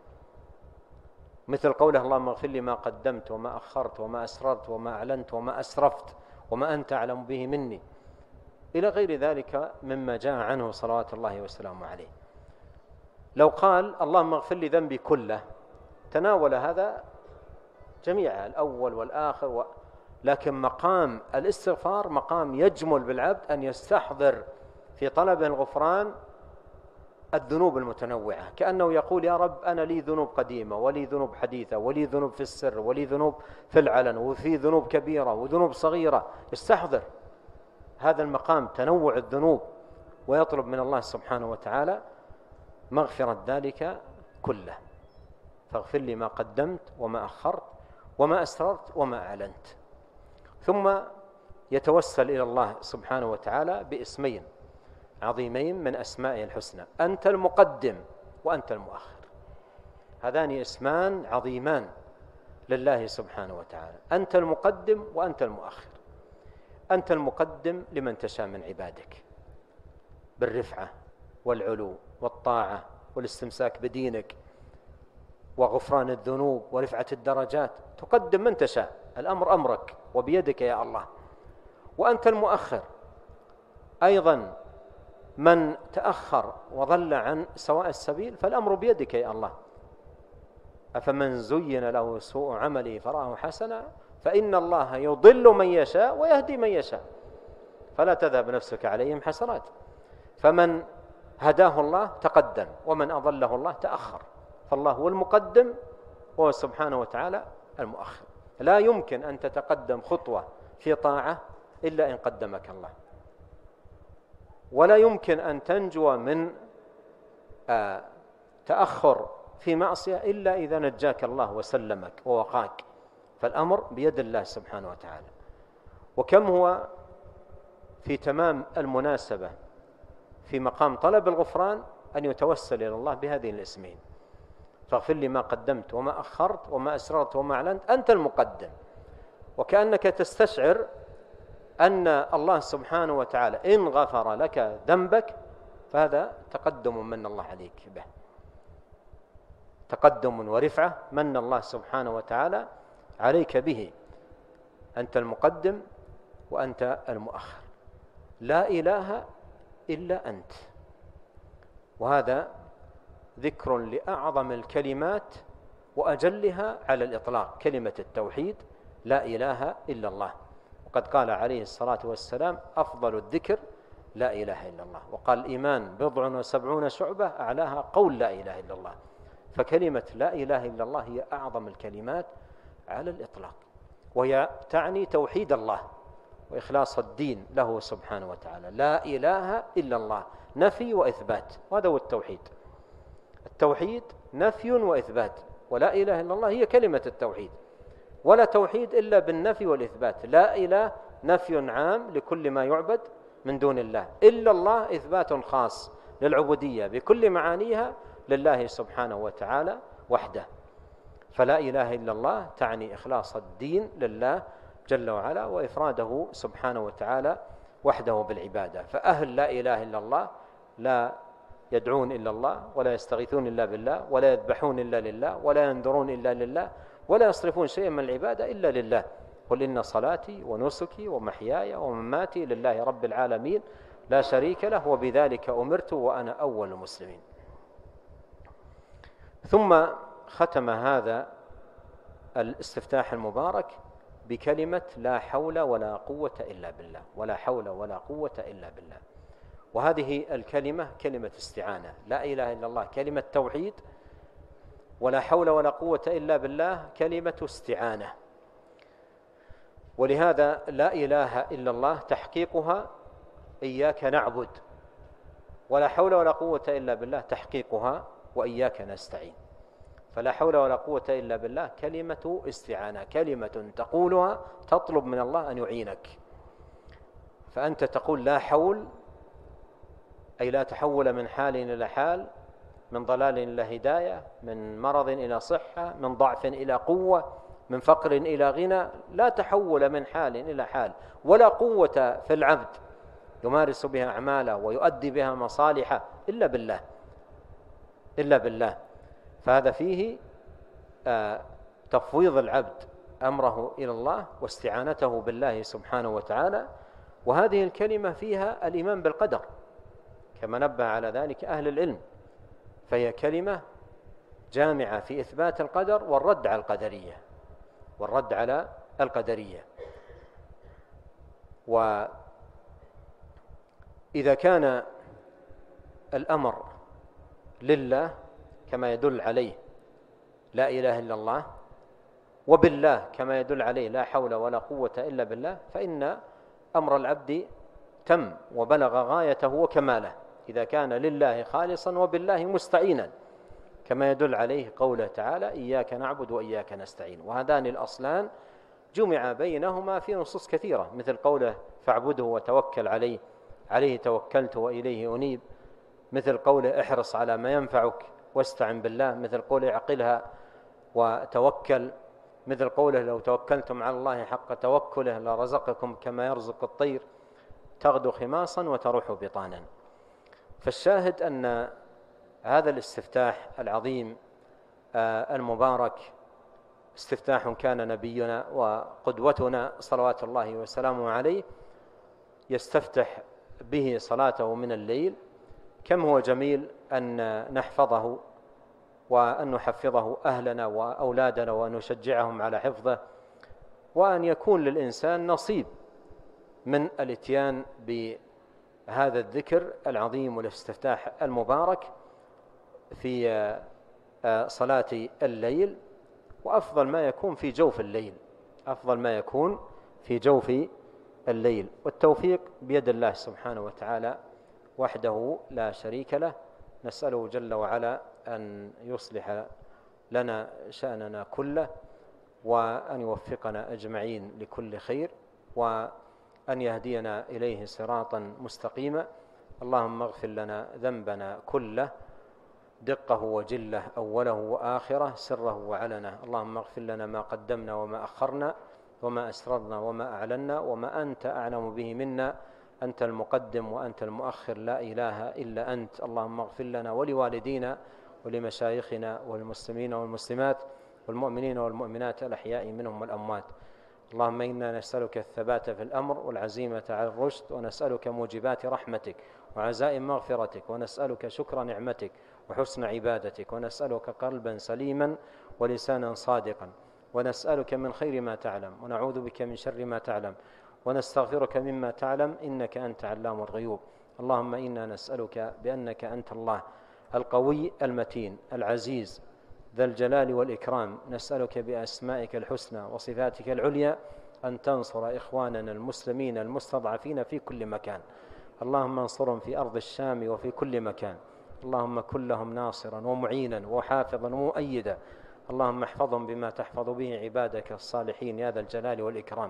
[SPEAKER 2] مثل قوله اللهم اغفر لي ما قدمت وما أخرت وما أسررت وما أعلنت وما أسرفت وما أنت أعلم به مني، إلى غير ذلك مما جاء عنه صلوات الله وسلامه عليه. لو قال اللهم اغفر لي ذنبي كله تناول هذا جميعا الأول والآخر و... لكن مقام الاستغفار مقام يجمل بالعبد أن يستحضر في طلب الغفران الذنوب المتنوعة، كأنه يقول يا رب أنا لي ذنوب قديمة ولي ذنوب حديثة ولي ذنوب في السر ولي ذنوب في العلن وفي ذنوب كبيرة وذنوب صغيرة. يستحضر هذا المقام تنوع الذنوب ويطلب من الله سبحانه وتعالى مغفرة ذلك كله. فاغفر لي ما قدمت وما أخرت وما أسررت وما أعلنت. ثم يتوسل إلى الله سبحانه وتعالى باسمين عظيمين من أسمائه الحسنى: أنت المقدم وأنت المؤخر. هذان اسمان عظيمان لله سبحانه وتعالى، أنت المقدم وأنت المؤخر. أنت المقدم لمن تشاء من عبادك بالرفعة والعلو والطاعة والاستمساك بدينك وغفران الذنوب ورفعة الدرجات، تقدم من تشاء، الأمر أمرك وبيدك يا الله. وأنت المؤخر أيضا من تأخر وضل عن سواء السبيل فالأمر بيدك يا الله، أفمن زين له سوء عمله فرآه حسنا فإن الله يضل من يشاء ويهدي من يشاء فلا تذهب نفسك عليهم حسرات. فمن هداه الله تقدم ومن أضله الله تأخر، فالله هو المقدم وهو سبحانه وتعالى المؤخر. لا يمكن أن تتقدم خطوة في طاعة إلا إن قدمك الله، ولا يمكن أن تنجو من آه تأخر في معصية إلا إذا نجاك الله وسلمك ووقاك. فالأمر بيد الله سبحانه وتعالى. وكم هو في تمام المناسبة في مقام طلب الغفران أن يتوسل إلى الله بهذه الاسمين: فاغفر لي ما قدمت وما أخرت وما أسررت وما أعلنت أنت المقدم. وكأنك تستشعر أن الله سبحانه وتعالى إن غفر لك ذنبك فهذا تقدم من الله عليك به، تقدم ورفعة من الله سبحانه وتعالى عليك به. أنت المقدم وأنت المؤخر، لا إله إلا أنت. وهذا ذكر لأعظم الكلمات وأجلها على الإطلاق، كلمة التوحيد لا إله إلا الله. وقد قال عليه الصلاة والسلام: أفضل الذكر لا إله إلا الله. وقال: الإيمان بضع وسبعون شعبة أعلاها قول لا إله إلا الله. فكلمة لا إله إلا الله هي أعظم الكلمات على الإطلاق، وهي تعني توحيد الله وإخلاص الدين له سبحانه وتعالى. لا إله إلا الله، نفي وإثبات، وهذا هو التوحيد. التوحيد نفي وإثبات، ولا إله إلا الله هي كلمة التوحيد. ولا توحيد إلا بالنفي والإثبات. لا إله نفي عام لكل ما يعبد من دون الله، إلا الله إثبات خاص للعبودية بكل معانيها لله سبحانه وتعالى وحده. فلا إله إلا الله تعني إخلاص الدين لله جل وعلا وإفراده سبحانه وتعالى وحده بالعبادة. فأهل لا إله إلا الله لا يدعون إلا الله، ولا يستغيثون إلا بالله، ولا يذبحون إلا لله، ولا ينذرون إلا لله، ولا يصرفون شيئا من العبادة إلا لله. قل إن صلاتي ونسكي ومحياي ومماتي لله رب العالمين لا شريك له وبذلك أمرت وأنا أول المسلمين. ثم ختم هذا الاستفتاح المبارك بكلمة لا حول ولا قوة إلا بالله، ولا حول ولا قوة إلا بالله. وهذه الكلمة كلمة استعانة. لا إله إلا الله كلمة توحيد، ولا حول ولا قوة إلا بالله كلمة استعانة. ولهذا لا إله إلا الله تحقيقها إياك نعبد، ولا حول ولا قوة إلا بالله تحقيقها وإياك نستعين. فلا حول ولا قوة إلا بالله كلمة استعانة، كلمة تقولها تطلب من الله أن يعينك. فأنت تقول لا حول، أي لا تحول من حال إلى حال، من ضلال إلى هداية، من مرض إلى صحة، من ضعف إلى قوة، من فقر إلى غنى. لا تحول من حال إلى حال، ولا قوة في العبد يمارس بها أعماله ويؤدي بها مصالحه إلا بالله، إلا بالله. فهذا فيه آه تفويض العبد أمره إلى الله واستعانته بالله سبحانه وتعالى. وهذه الكلمة فيها الإيمان بالقدر كما نبه على ذلك أهل العلم، فهي كلمة جامعة في إثبات القدر والرد على القدرية، والرد على القدرية. وإذا كان الأمر لله كما يدل عليه لا إله إلا الله، وبالله كما يدل عليه لا حول ولا قوة إلا بالله، فإن أمر العبد تم وبلغ غايته وكماله إذا كان لله خالصا وبالله مستعينا، كما يدل عليه قوله تعالى: إياك نعبد وإياك نستعين. وهذان الأصلان جمع بينهما في نصوص كثيرة، مثل قوله: فاعبده وتوكل عليه، عليه توكلت وإليه أنيب. مثل قوله: احرص على ما ينفعك واستعن بالله. مثل قوله: اعقلها وتوكل. مثل قوله: لو توكلتم على الله حق توكله لرزقكم كما يرزق الطير تغدو خماصا وتروح بطانا. فالشاهد أن هذا الاستفتاح العظيم المبارك استفتاح كان نبينا وقدوتنا صلوات الله وسلامه عليه يستفتح به صلاته من الليل. كم هو جميل أن نحفظه وأن نحفظه أهلنا وأولادنا وأن نشجعهم على حفظه، وأن يكون للإنسان نصيب من الاتيان بهذا الذكر العظيم والاستفتاح المبارك في صلاة الليل، وأفضل ما يكون في جوف الليل، أفضل ما يكون في جوف الليل. والتوفيق بيد الله سبحانه وتعالى وحده لا شريك له، نسأله جل وعلا أن يصلح لنا شأننا كله، وأن يوفقنا أجمعين لكل خير، وأن يهدينا إليه صراطا مستقيما. اللهم اغفر لنا ذنبنا كله، دقه وجله، أوله وآخره، سره وعلنه. اللهم اغفر لنا ما قدمنا وما أخرنا وما أسررنا وما أعلنا وما أنت أعلم به منا، أنت المقدم وأنت المؤخر، لا إله إلا أنت. اللهم اغفر لنا ولوالدينا ولمشايخنا والمسلمين والمسلمات والمؤمنين والمؤمنات الأحياء منهم والأموات. اللهم إنا نسألك الثبات في الأمر والعزيمة على الرشد، ونسألك موجبات رحمتك وعزائم مغفرتك، ونسألك شكر نعمتك وحسن عبادتك، ونسألك قلبا سليما ولسانا صادقا، ونسألك من خير ما تعلم ونعوذ بك من شر ما تعلم، ونستغفرك مما تعلم، إنك أنت علام الغيوب. اللهم إنا نسألك بأنك أنت الله القوي المتين العزيز ذا الجلال والإكرام، نسألك بأسمائك الحسنى وصفاتك العليا أن تنصر إخواننا المسلمين المستضعفين في كل مكان. اللهم انصرهم في أرض الشام وفي كل مكان. اللهم كن لهم ناصرا ومعينا وحافظا ومؤيدا. اللهم احفظهم بما تحفظ به عبادك الصالحين يا ذا الجلال والإكرام.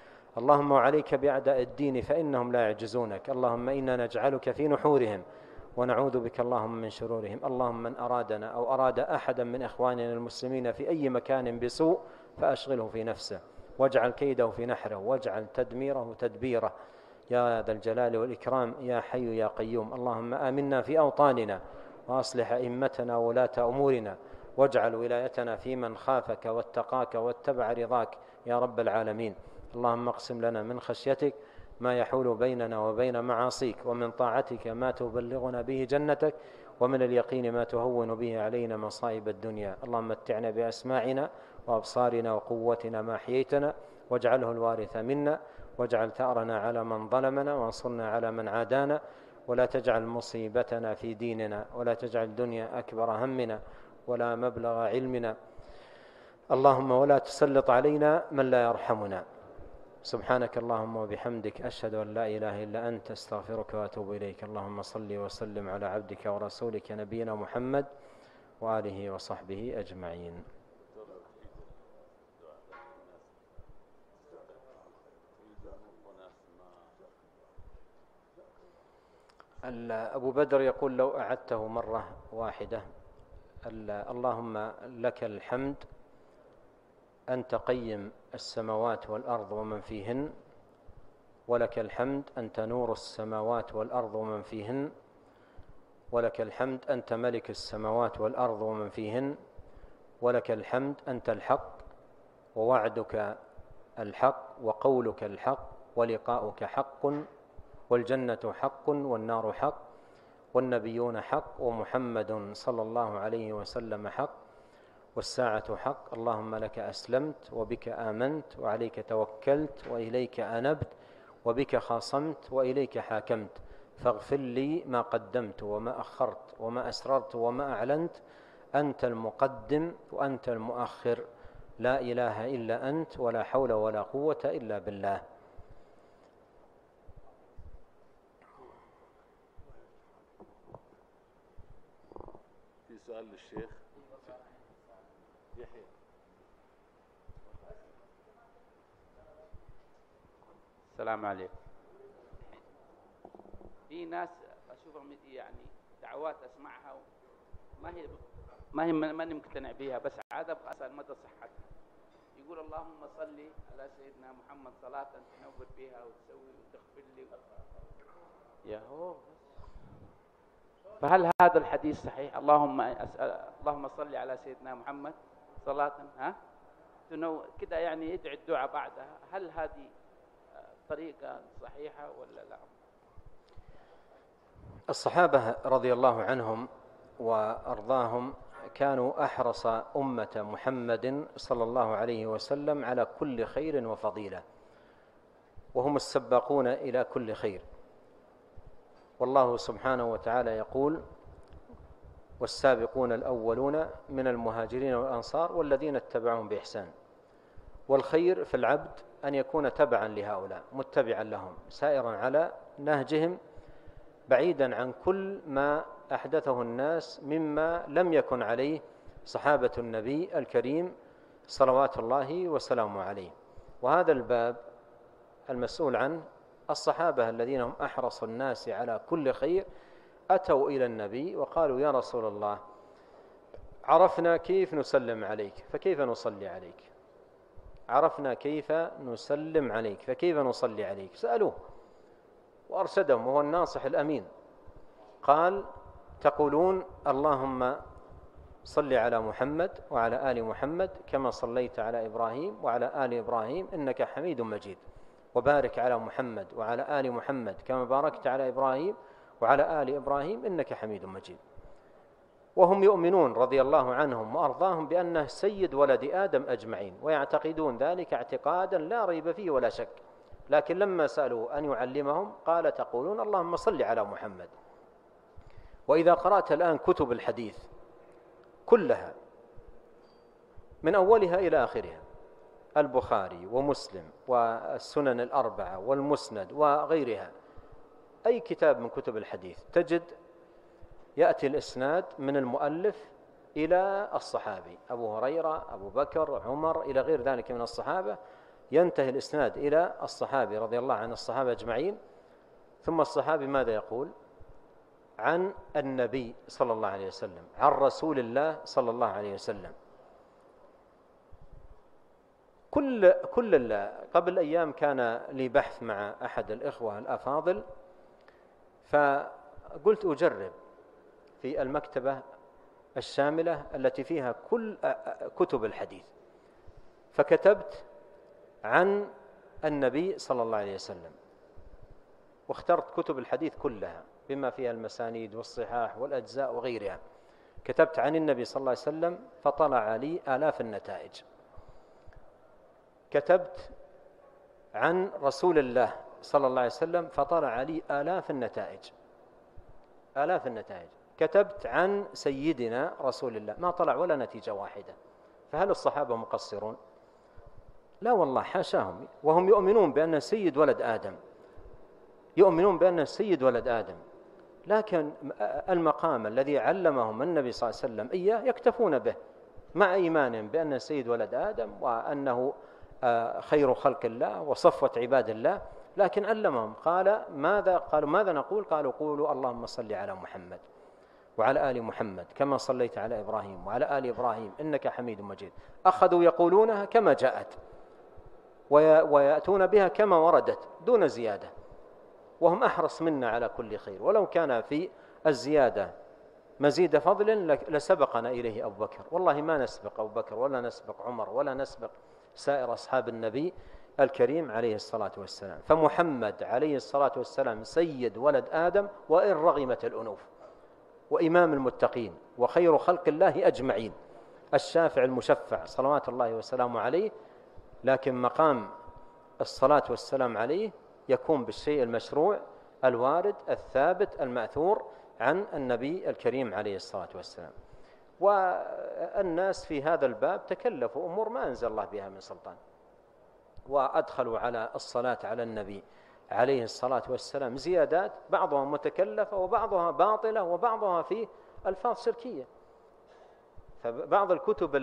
[SPEAKER 2] اللهم وعليك بأعداء الدين فإنهم لا يعجزونك. اللهم إنا نجعلك في نحورهم ونعوذ بك اللهم من شرورهم. اللهم من أرادنا أو أراد أحدا من إخواننا المسلمين في أي مكان بسوء فأشغله في نفسه، واجعل كيده في نحره، واجعل تدميره تدبيره يا ذا الجلال والإكرام يا حي يا قيوم. اللهم آمنا في أوطاننا وأصلح أئمتنا وولاة أمورنا، واجعل ولايتنا في من خافك واتقاك واتبع رضاك يا رب العالمين. اللهم اقسم لنا من خشيتك ما يحول بيننا وبين معاصيك، ومن طاعتك ما تبلغنا به جنتك، ومن اليقين ما تهون به علينا مصائب الدنيا. اللهم متعنا بأسماعنا وأبصارنا وقوتنا ما أحييتنا، واجعله الوارث منا، واجعل ثأرنا على من ظلمنا، وانصرنا على من عادانا، ولا تجعل مصيبتنا في ديننا، ولا تجعل الدنيا أكبر همنا ولا مبلغ علمنا. اللهم ولا تسلط علينا من لا يرحمنا. سبحانك اللهم وبحمدك، أشهد أن لا إله إلا أنت، أستغفرك وأتوب إليك. اللهم صل وسلم على عبدك ورسولك نبينا محمد وآله وصحبه أجمعين. أبو بدر يقول لو أعدته مرة واحدة. اللهم لك الحمد أنت قيم السماوات والأرض ومن فيهن، ولك الحمد أنت نور السماوات والأرض ومن فيهن، ولك الحمد أنت ملك السماوات والأرض ومن فيهن، ولك الحمد أنت الحق ووعدك الحق وقولك الحق ولقاؤك حق، والجنة حق والنار حق والنبيون حق ومحمد صلى الله عليه وسلم حق والساعة حق. اللهم لك أسلمت وبك آمنت وعليك توكلت وإليك أنبت وبك خاصمت وإليك حاكمت، فاغفر لي ما قدمت وما أخرت وما أسررت وما أعلنت، أنت المقدم وأنت المؤخر، لا إله إلا أنت، ولا حول ولا قوة إلا بالله.
[SPEAKER 3] في سؤال للشيخ يحيى.
[SPEAKER 1] السلام عليكم. في ناس اشوفهم يعني دعوات اسمعها ما هي ما هي ماني مقتنع بها، بس عاد ابغى اسال مدى صحتها. يقول اللهم صل على سيدنا محمد صلاة تنور بها وتسوي وتغفر لي يا هو. فهل هذا الحديث صحيح؟ اللهم أسأل اللهم صل على سيدنا محمد صلاة ها تنو كده يعني يدعي الدعاء بعدها، هل هذه طريقة صحيحة ولا لا؟
[SPEAKER 2] الصحابة رضي الله عنهم وأرضاهم كانوا أحرص أمة محمد صلى الله عليه وسلم على كل خير وفضيلة، وهم السباقون إلى كل خير. والله سبحانه وتعالى يقول: والسابقون الأولون من المهاجرين والأنصار والذين اتبعهم بإحسان. والخير في العبد أن يكون تبعا لهؤلاء، متبعا لهم، سائرا على نهجهم، بعيدا عن كل ما أحدثه الناس مما لم يكن عليه صحابة النبي الكريم صلوات الله وسلامه عليه. وهذا الباب المسؤول عنه الصحابة الذين هم أحرص الناس على كل خير أتوا إلى النبي وقالوا: يا رسول الله، عرفنا كيف نسلم عليك فكيف نصلي عليك، عرفنا كيف نسلم عليك فكيف نصلي عليك. سألوه وأرشدهم، وهو الناصح الأمين. قال: تقولون اللهم صل على محمد وعلى آل محمد كما صليت على إبراهيم وعلى آل إبراهيم إنك حميد مجيد، وبارك على محمد وعلى آل محمد كما باركت على إبراهيم وعلى آل إبراهيم إنك حميد مجيد. وهم يؤمنون رضي الله عنهم وأرضاهم بأنه سيد ولد آدم أجمعين، ويعتقدون ذلك اعتقادا لا ريب فيه ولا شك. لكن لما سألوا أن يعلمهم قال: تقولون اللهم صل على محمد. وإذا قرأت الآن كتب الحديث كلها من أولها إلى آخرها، البخاري ومسلم والسنن الأربعة والمسند وغيرها، أي كتاب من كتب الحديث تجد يأتي الإسناد من المؤلف إلى الصحابي، أبو هريرة، أبو بكر، عمر، إلى غير ذلك من الصحابة، ينتهي الإسناد إلى الصحابي رضي الله عن الصحابة أجمعين. ثم الصحابي ماذا يقول؟ عن النبي صلى الله عليه وسلم، عن رسول الله صلى الله عليه وسلم. كل كل قبل أيام كان لي بحث مع أحد الإخوة الأفاضل، فقلت أجرب في المكتبة الشاملة التي فيها كل كتب الحديث، فكتبت عن النبي صلى الله عليه وسلم، واخترت كتب الحديث كلها بما فيها المسانيد والصحاح والأجزاء وغيرها. كتبت عن النبي صلى الله عليه وسلم فطلع لي آلاف النتائج. كتبت عن رسول الله صلى الله عليه وسلم فطلع لي آلاف النتائج، آلاف النتائج. كتبت عن سيدنا رسول الله ما طلع ولا نتيجة واحدة. فهل الصحابة مقصرون؟ لا والله، حاشاهم. وهم يؤمنون بأن سيد ولد آدم، يؤمنون بأن سيد ولد آدم، لكن المقام الذي علمهم النبي صلى الله عليه وسلم إياه يكتفون به، مع إيمانهم بأن سيد ولد آدم وأنه خير خلق الله وصفوة عباد الله. لكن علمهم، قال ماذا قالوا ماذا نقول؟ قالوا: قولوا اللهم صل على محمد وعلى آل محمد كما صليت على إبراهيم وعلى آل إبراهيم إنك حميد مجيد. أخذوا يقولونها كما جاءت ويأتون بها كما وردت دون زيادة، وهم أحرص منا على كل خير. ولو كان في الزيادة مزيد فضل لسبقنا إليه أبو بكر، والله ما نسبق أبو بكر ولا نسبق عمر ولا نسبق سائر أصحاب النبي الكريم عليه الصلاة والسلام. فمحمد عليه الصلاة والسلام سيد ولد آدم وإن رغمت الأنوف، وإمام المتقين وخير خلق الله أجمعين، الشافع المشفع صلوات الله وسلامه عليه. لكن مقام الصلاة والسلام عليه يكون بالشيء المشروع الوارد الثابت المأثور عن النبي الكريم عليه الصلاة والسلام. والناس في هذا الباب تكلفوا أمور ما أنزل الله بها من سلطان، وأدخلوا على الصلاة على النبي عليه الصلاة والسلام زيادات، بعضها متكلفة وبعضها باطلة وبعضها في ألفاظ شركية. فبعض الكتب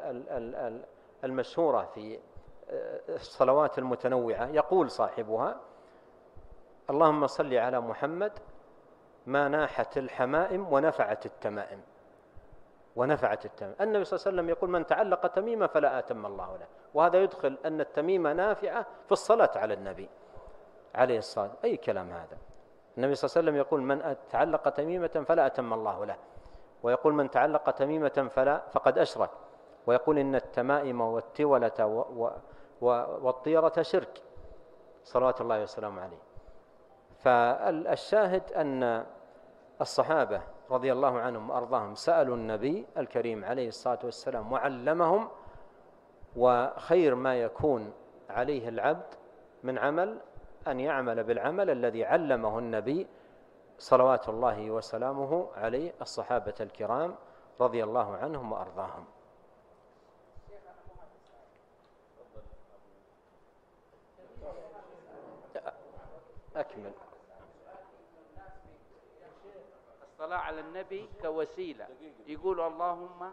[SPEAKER 2] المشهورة في الصلوات المتنوعة يقول صاحبها: اللهم صل على محمد ما ناحت الحمائم ونفعت التمائم، ونفعت التمائم. النبي صلى الله عليه وسلم يقول: من تعلق تميمة فلا أتم الله له. وهذا يدخل أن التميمة نافعة في الصلاة على النبي عليه الصلاة. أي كلام هذا؟ النبي صلى الله عليه وسلم يقول: من تعلق تميمة فلا أتم الله له، ويقول: من تعلق تميمة فلا فقد أشرك، ويقول: إن التمائم والتولة و و والطيرة شرك، صلوات الله وسلامه عليه. فالشاهد أن الصحابة رضي الله عنهم وأرضاهم سألوا النبي الكريم عليه الصلاة والسلام وعلمهم، وخير ما يكون عليه العبد من عمل أن يعمل بالعمل الذي علمه النبي صلوات الله وسلامه عليه الصحابة الكرام رضي الله عنهم وأرضاهم. أكمل.
[SPEAKER 1] الصلاة على النبي كوسيلة، يقول اللهم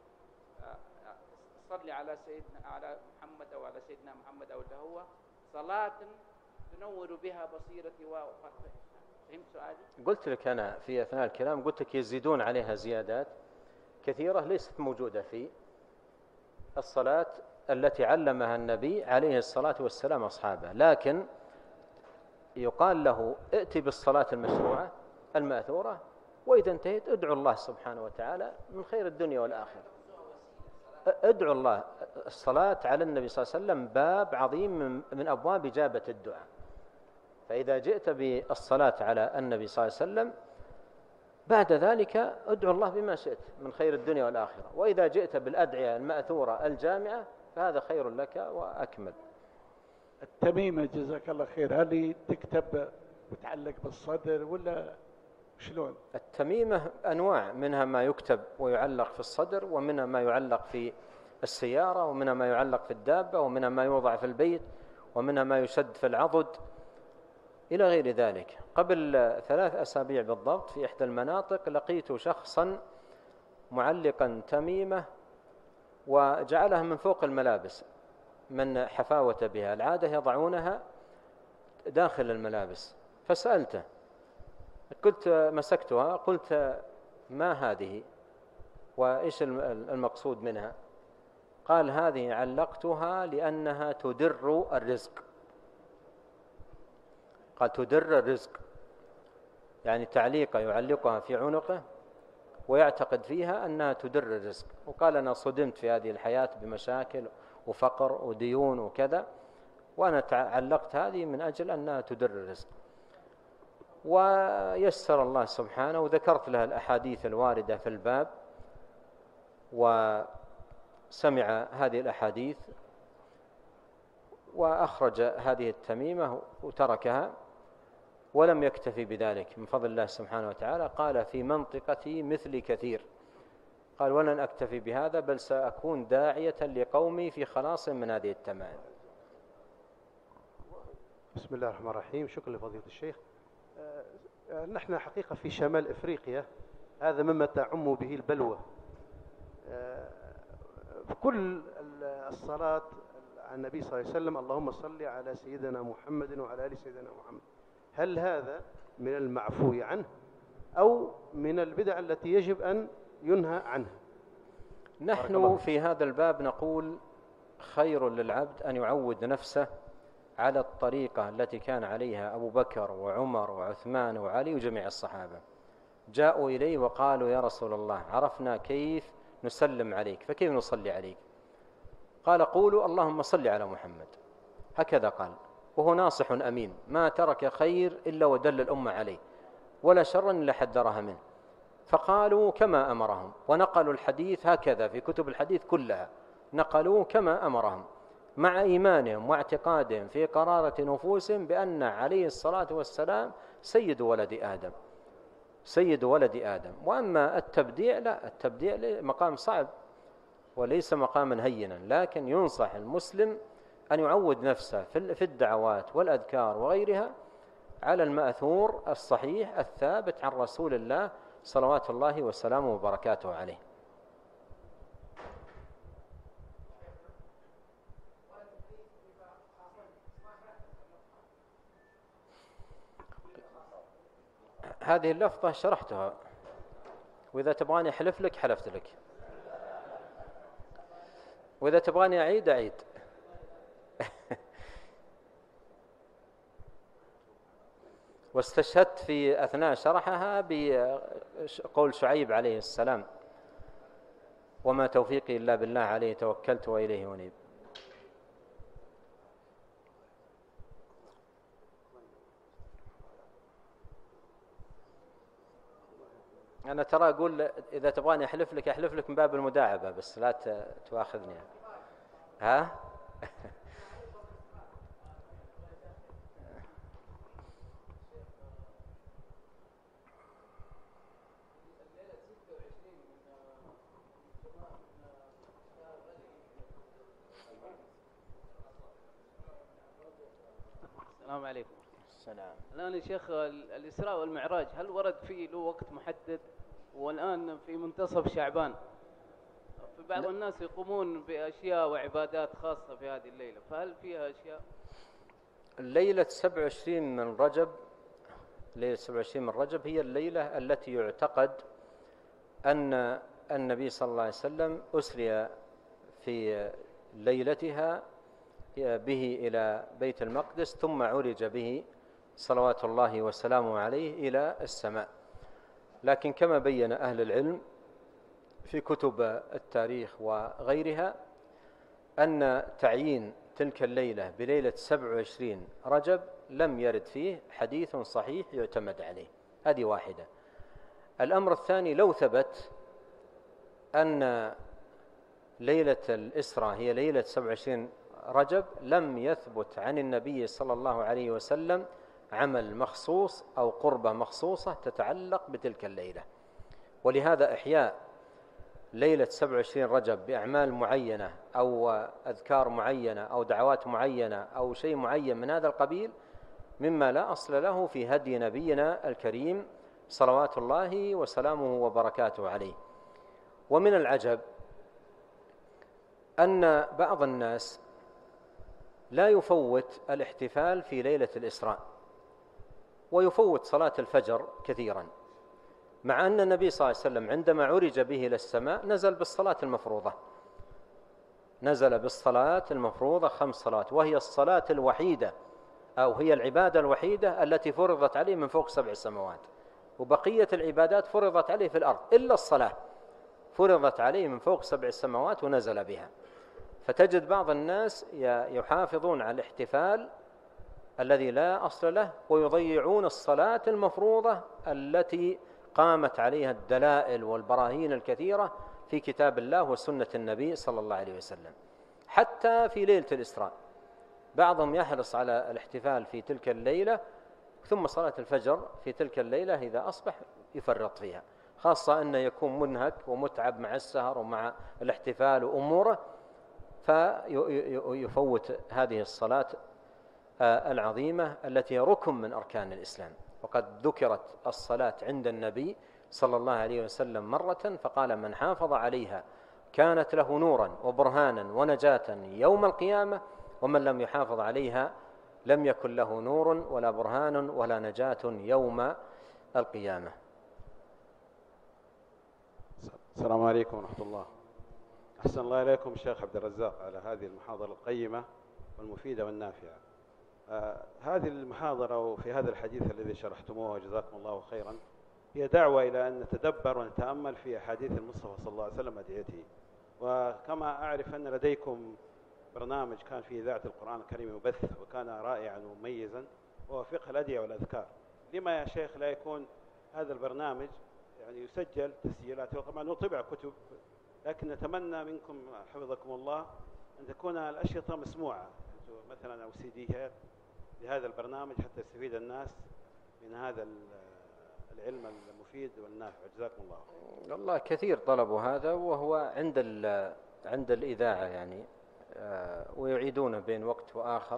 [SPEAKER 1] صل على سيدنا على محمد أو على سيدنا محمد أو اللي هو صلاة تنور بها بصيرتي وفهمي. فهمت سؤالي؟
[SPEAKER 2] قلت لك أنا في أثناء الكلام، قلت لك يزيدون عليها زيادات كثيرة ليست موجودة في الصلاة التي علمها النبي عليه الصلاة والسلام أصحابه، لكن يقال له ائت بالصلاة المشروعة المأثورة، وإذا انتهيت ادعو الله سبحانه وتعالى من خير الدنيا والآخرة. ادعو الله. الصلاة على النبي صلى الله عليه وسلم باب عظيم من أبواب إجابة الدعاء، فإذا جئت بالصلاة على النبي صلى الله عليه وسلم بعد ذلك ادعو الله بما شئت من خير الدنيا والآخرة، وإذا جئت بالأدعية المأثورة الجامعة فهذا خير لك وأكمل.
[SPEAKER 4] التميمة جزاك الله خير، هل تكتب وتعلق بالصدر ولا شلون؟
[SPEAKER 2] التميمة أنواع، منها ما يكتب ويعلق في الصدر، ومنها ما يعلق في السيارة، ومنها ما يعلق في الدابة، ومنها ما يوضع في البيت، ومنها ما يشد في العضد إلى غير ذلك. قبل ثلاث أسابيع بالضبط في إحدى المناطق لقيت شخصا معلقا تميمة وجعلها من فوق الملابس من حفاوة بها، العادة يضعونها داخل الملابس، فسألته قلت مسكتها قلت ما هذه وإيش المقصود منها؟ قال هذه علقتها لأنها تدر الرزق. قال تدر الرزق، يعني تعليقة يعلقها في عنقه ويعتقد فيها أنها تدر الرزق. وقال أنا صدمت في هذه الحياة بمشاكل وفقر وديون وكذا، وأنا علقت هذه من أجل أنها تدر الرزق. ويسر الله سبحانه، وذكرت لها الأحاديث الواردة في الباب، وسمع هذه الأحاديث وأخرج هذه التميمة وتركها، ولم يكتفي بذلك من فضل الله سبحانه وتعالى. قال في منطقتي مثل كثير، قال ولن أكتفي بهذا بل سأكون داعية لقومي في خلاص من هذه التمائم.
[SPEAKER 5] بسم الله الرحمن الرحيم. شكرا لفضيلة الشيخ. نحن حقيقة في شمال إفريقيا هذا مما تعم به البلوى. كل الصلاة على النبي صلى الله عليه وسلم اللهم صل على سيدنا محمد وعلى آل سيدنا محمد، هل هذا من المعفو عنه أو من البدع التي يجب أن ينهى عنها؟
[SPEAKER 2] نحن في هذا الباب نقول خير للعبد أن يعود نفسه على الطريقة التي كان عليها أبو بكر وعمر وعثمان وعلي وجميع الصحابة. جاءوا إليه وقالوا يا رسول الله عرفنا كيف نسلم عليك، فكيف نصلي عليك؟ قال قولوا اللهم صل على محمد، هكذا قال، وهو ناصح أمين ما ترك خير إلا ودل الأمة عليه، ولا شر إلا حذرها منه. فقالوا كما أمرهم، ونقلوا الحديث هكذا في كتب الحديث كلها، نقلوا كما أمرهم مع إيمانهم واعتقادهم في قرارة نفوسهم بأن عليه الصلاة والسلام سيد ولد آدم، سيد ولد آدم. وأما التبديع لا، التبديع مقام صعب وليس مقاما هينا، لكن ينصح المسلم أن يعود نفسه في الدعوات والأذكار وغيرها على المأثور الصحيح الثابت عن رسول الله صلوات الله وسلامه وبركاته عليه. هذه اللفظة شرحتها، وإذا تبغاني أحلف لك حلفت لك، وإذا تبغاني أعيد أعيد. واستشهدت في أثناء شرحها بقول شعيب عليه السلام وما توفيقي إلا بالله عليه توكلت وإليه أنيب. أنا ترى أقول إذا تبغاني أحلف لك أحلف لك من باب المداعبة، بس لا تواخذني. ها؟
[SPEAKER 1] السلام عليكم.
[SPEAKER 2] السلام.
[SPEAKER 1] الآن يا شيخ الإسراء والمعراج هل ورد فيه له وقت محدد؟ والآن في منتصف شعبان، في بعض الناس يقومون بأشياء وعبادات خاصة في هذه الليلة، فهل فيها أشياء؟
[SPEAKER 2] الليلة سبعة وعشرين من رجب، ليلة سبعة وعشرين من رجب هي الليلة التي يعتقد أن النبي صلى الله عليه وسلم أسري في ليلتها به إلى بيت المقدس، ثم عرج به صلوات الله وسلامه عليه إلى السماء. لكن كما بين أهل العلم في كتب التاريخ وغيرها أن تعيين تلك الليلة بليلة سبعة وعشرين رجب لم يرد فيه حديث صحيح يعتمد عليه. هذه واحدة. الأمر الثاني، لو ثبت أن ليلة الإسراء هي ليلة سبعة وعشرين رجب لم يثبت عن النبي صلى الله عليه وسلم عمل مخصوص أو قربة مخصوصة تتعلق بتلك الليلة. ولهذا إحياء ليلة سبعة وعشرين رجب بأعمال معينة أو أذكار معينة أو دعوات معينة أو شيء معين من هذا القبيل مما لا أصل له في هدي نبينا الكريم صلوات الله وسلامه وبركاته عليه. ومن العجب أن بعض الناس لا يفوت الاحتفال في ليلة الإسراء ويفوت صلاة الفجر كثيرا، مع أن النبي صلى الله عليه وسلم عندما عرج به إلى السماء نزل بالصلاة المفروضة، نزل بالصلاة المفروضة خمس صلوات، وهي الصلاة الوحيدة أو هي العبادة الوحيدة التي فرضت عليه من فوق سبع سماوات، وبقية العبادات فرضت عليه في الأرض إلا الصلاة فرضت عليه من فوق سبع سماوات ونزل بها. فتجد بعض الناس يحافظون على الاحتفال الذي لا أصل له ويضيعون الصلاة المفروضة التي قامت عليها الدلائل والبراهين الكثيرة في كتاب الله وسنة النبي صلى الله عليه وسلم. حتى في ليلة الإسراء بعضهم يحرص على الاحتفال في تلك الليلة، ثم صلاة الفجر في تلك الليلة إذا أصبح يفرط فيها، خاصة أنه يكون منهك ومتعب مع السهر ومع الاحتفال وأموره، فيفوت هذه الصلاة العظيمة التي هي ركن من أركان الإسلام. وقد ذكرت الصلاة عند النبي صلى الله عليه وسلم مرة فقال: من حافظ عليها كانت له نورا وبرهانا ونجاة يوم القيامة، ومن لم يحافظ عليها لم يكن له نور ولا برهان ولا نجاة يوم القيامة.
[SPEAKER 6] السلام عليكم ورحمة الله. أحسن الله إليكم شيخ عبد الرزاق على هذه المحاضرة القيمة والمفيدة والنافعة. آه هذه المحاضرة وفي هذا الحديث الذي شرحتموه جزاكم الله خيرا هي دعوة إلى أن نتدبر ونتأمل في أحاديث المصطفى صلى الله عليه وسلم أدعيته. وكما أعرف أن لديكم برنامج كان فيه إذاعة القرآن الكريم وبث وكان رائعا ومميزا، وهو فقه الأدعية والأذكار. لما يا شيخ لا يكون هذا البرنامج يعني يسجل تسجيلاته؟ وطبعا نطبع كتب، لكن نتمنى منكم حفظكم الله أن تكون الأشرطة مسموعة مثلا أو سيديات لهذا البرنامج حتى يستفيد الناس من هذا العلم المفيد والنافع. جزاكم الله خير.
[SPEAKER 2] والله كثير طلبوا هذا، وهو عند عند الإذاعة يعني ويعيدونه بين وقت وآخر،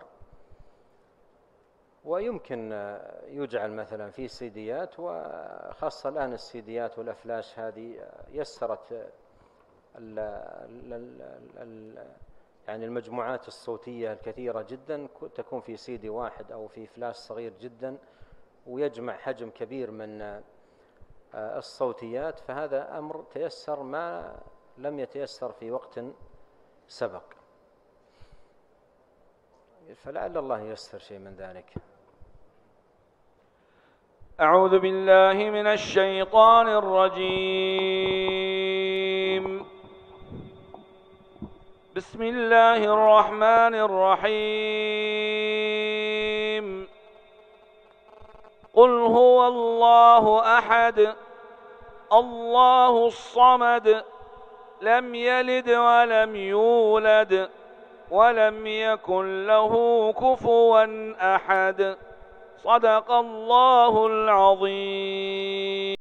[SPEAKER 2] ويمكن يجعل مثلا في سيديات، وخاصة الآن السيديات والأفلاش هذه يسرت ال ال ال يعني المجموعات الصوتية الكثيرة جدا تكون في سيدي واحد أو في فلاش صغير جدا، ويجمع حجم كبير من الصوتيات، فهذا أمر تيسر ما لم يتيسر في وقت سبق، فلعل الله ييسر شيء من ذلك.
[SPEAKER 7] أعوذ بالله من الشيطان الرجيم. بسم الله الرحمن الرحيم. قل هو الله أحد الله الصمد لم يلد ولم يولد ولم يكن له كفوا أحد. صدق الله العظيم.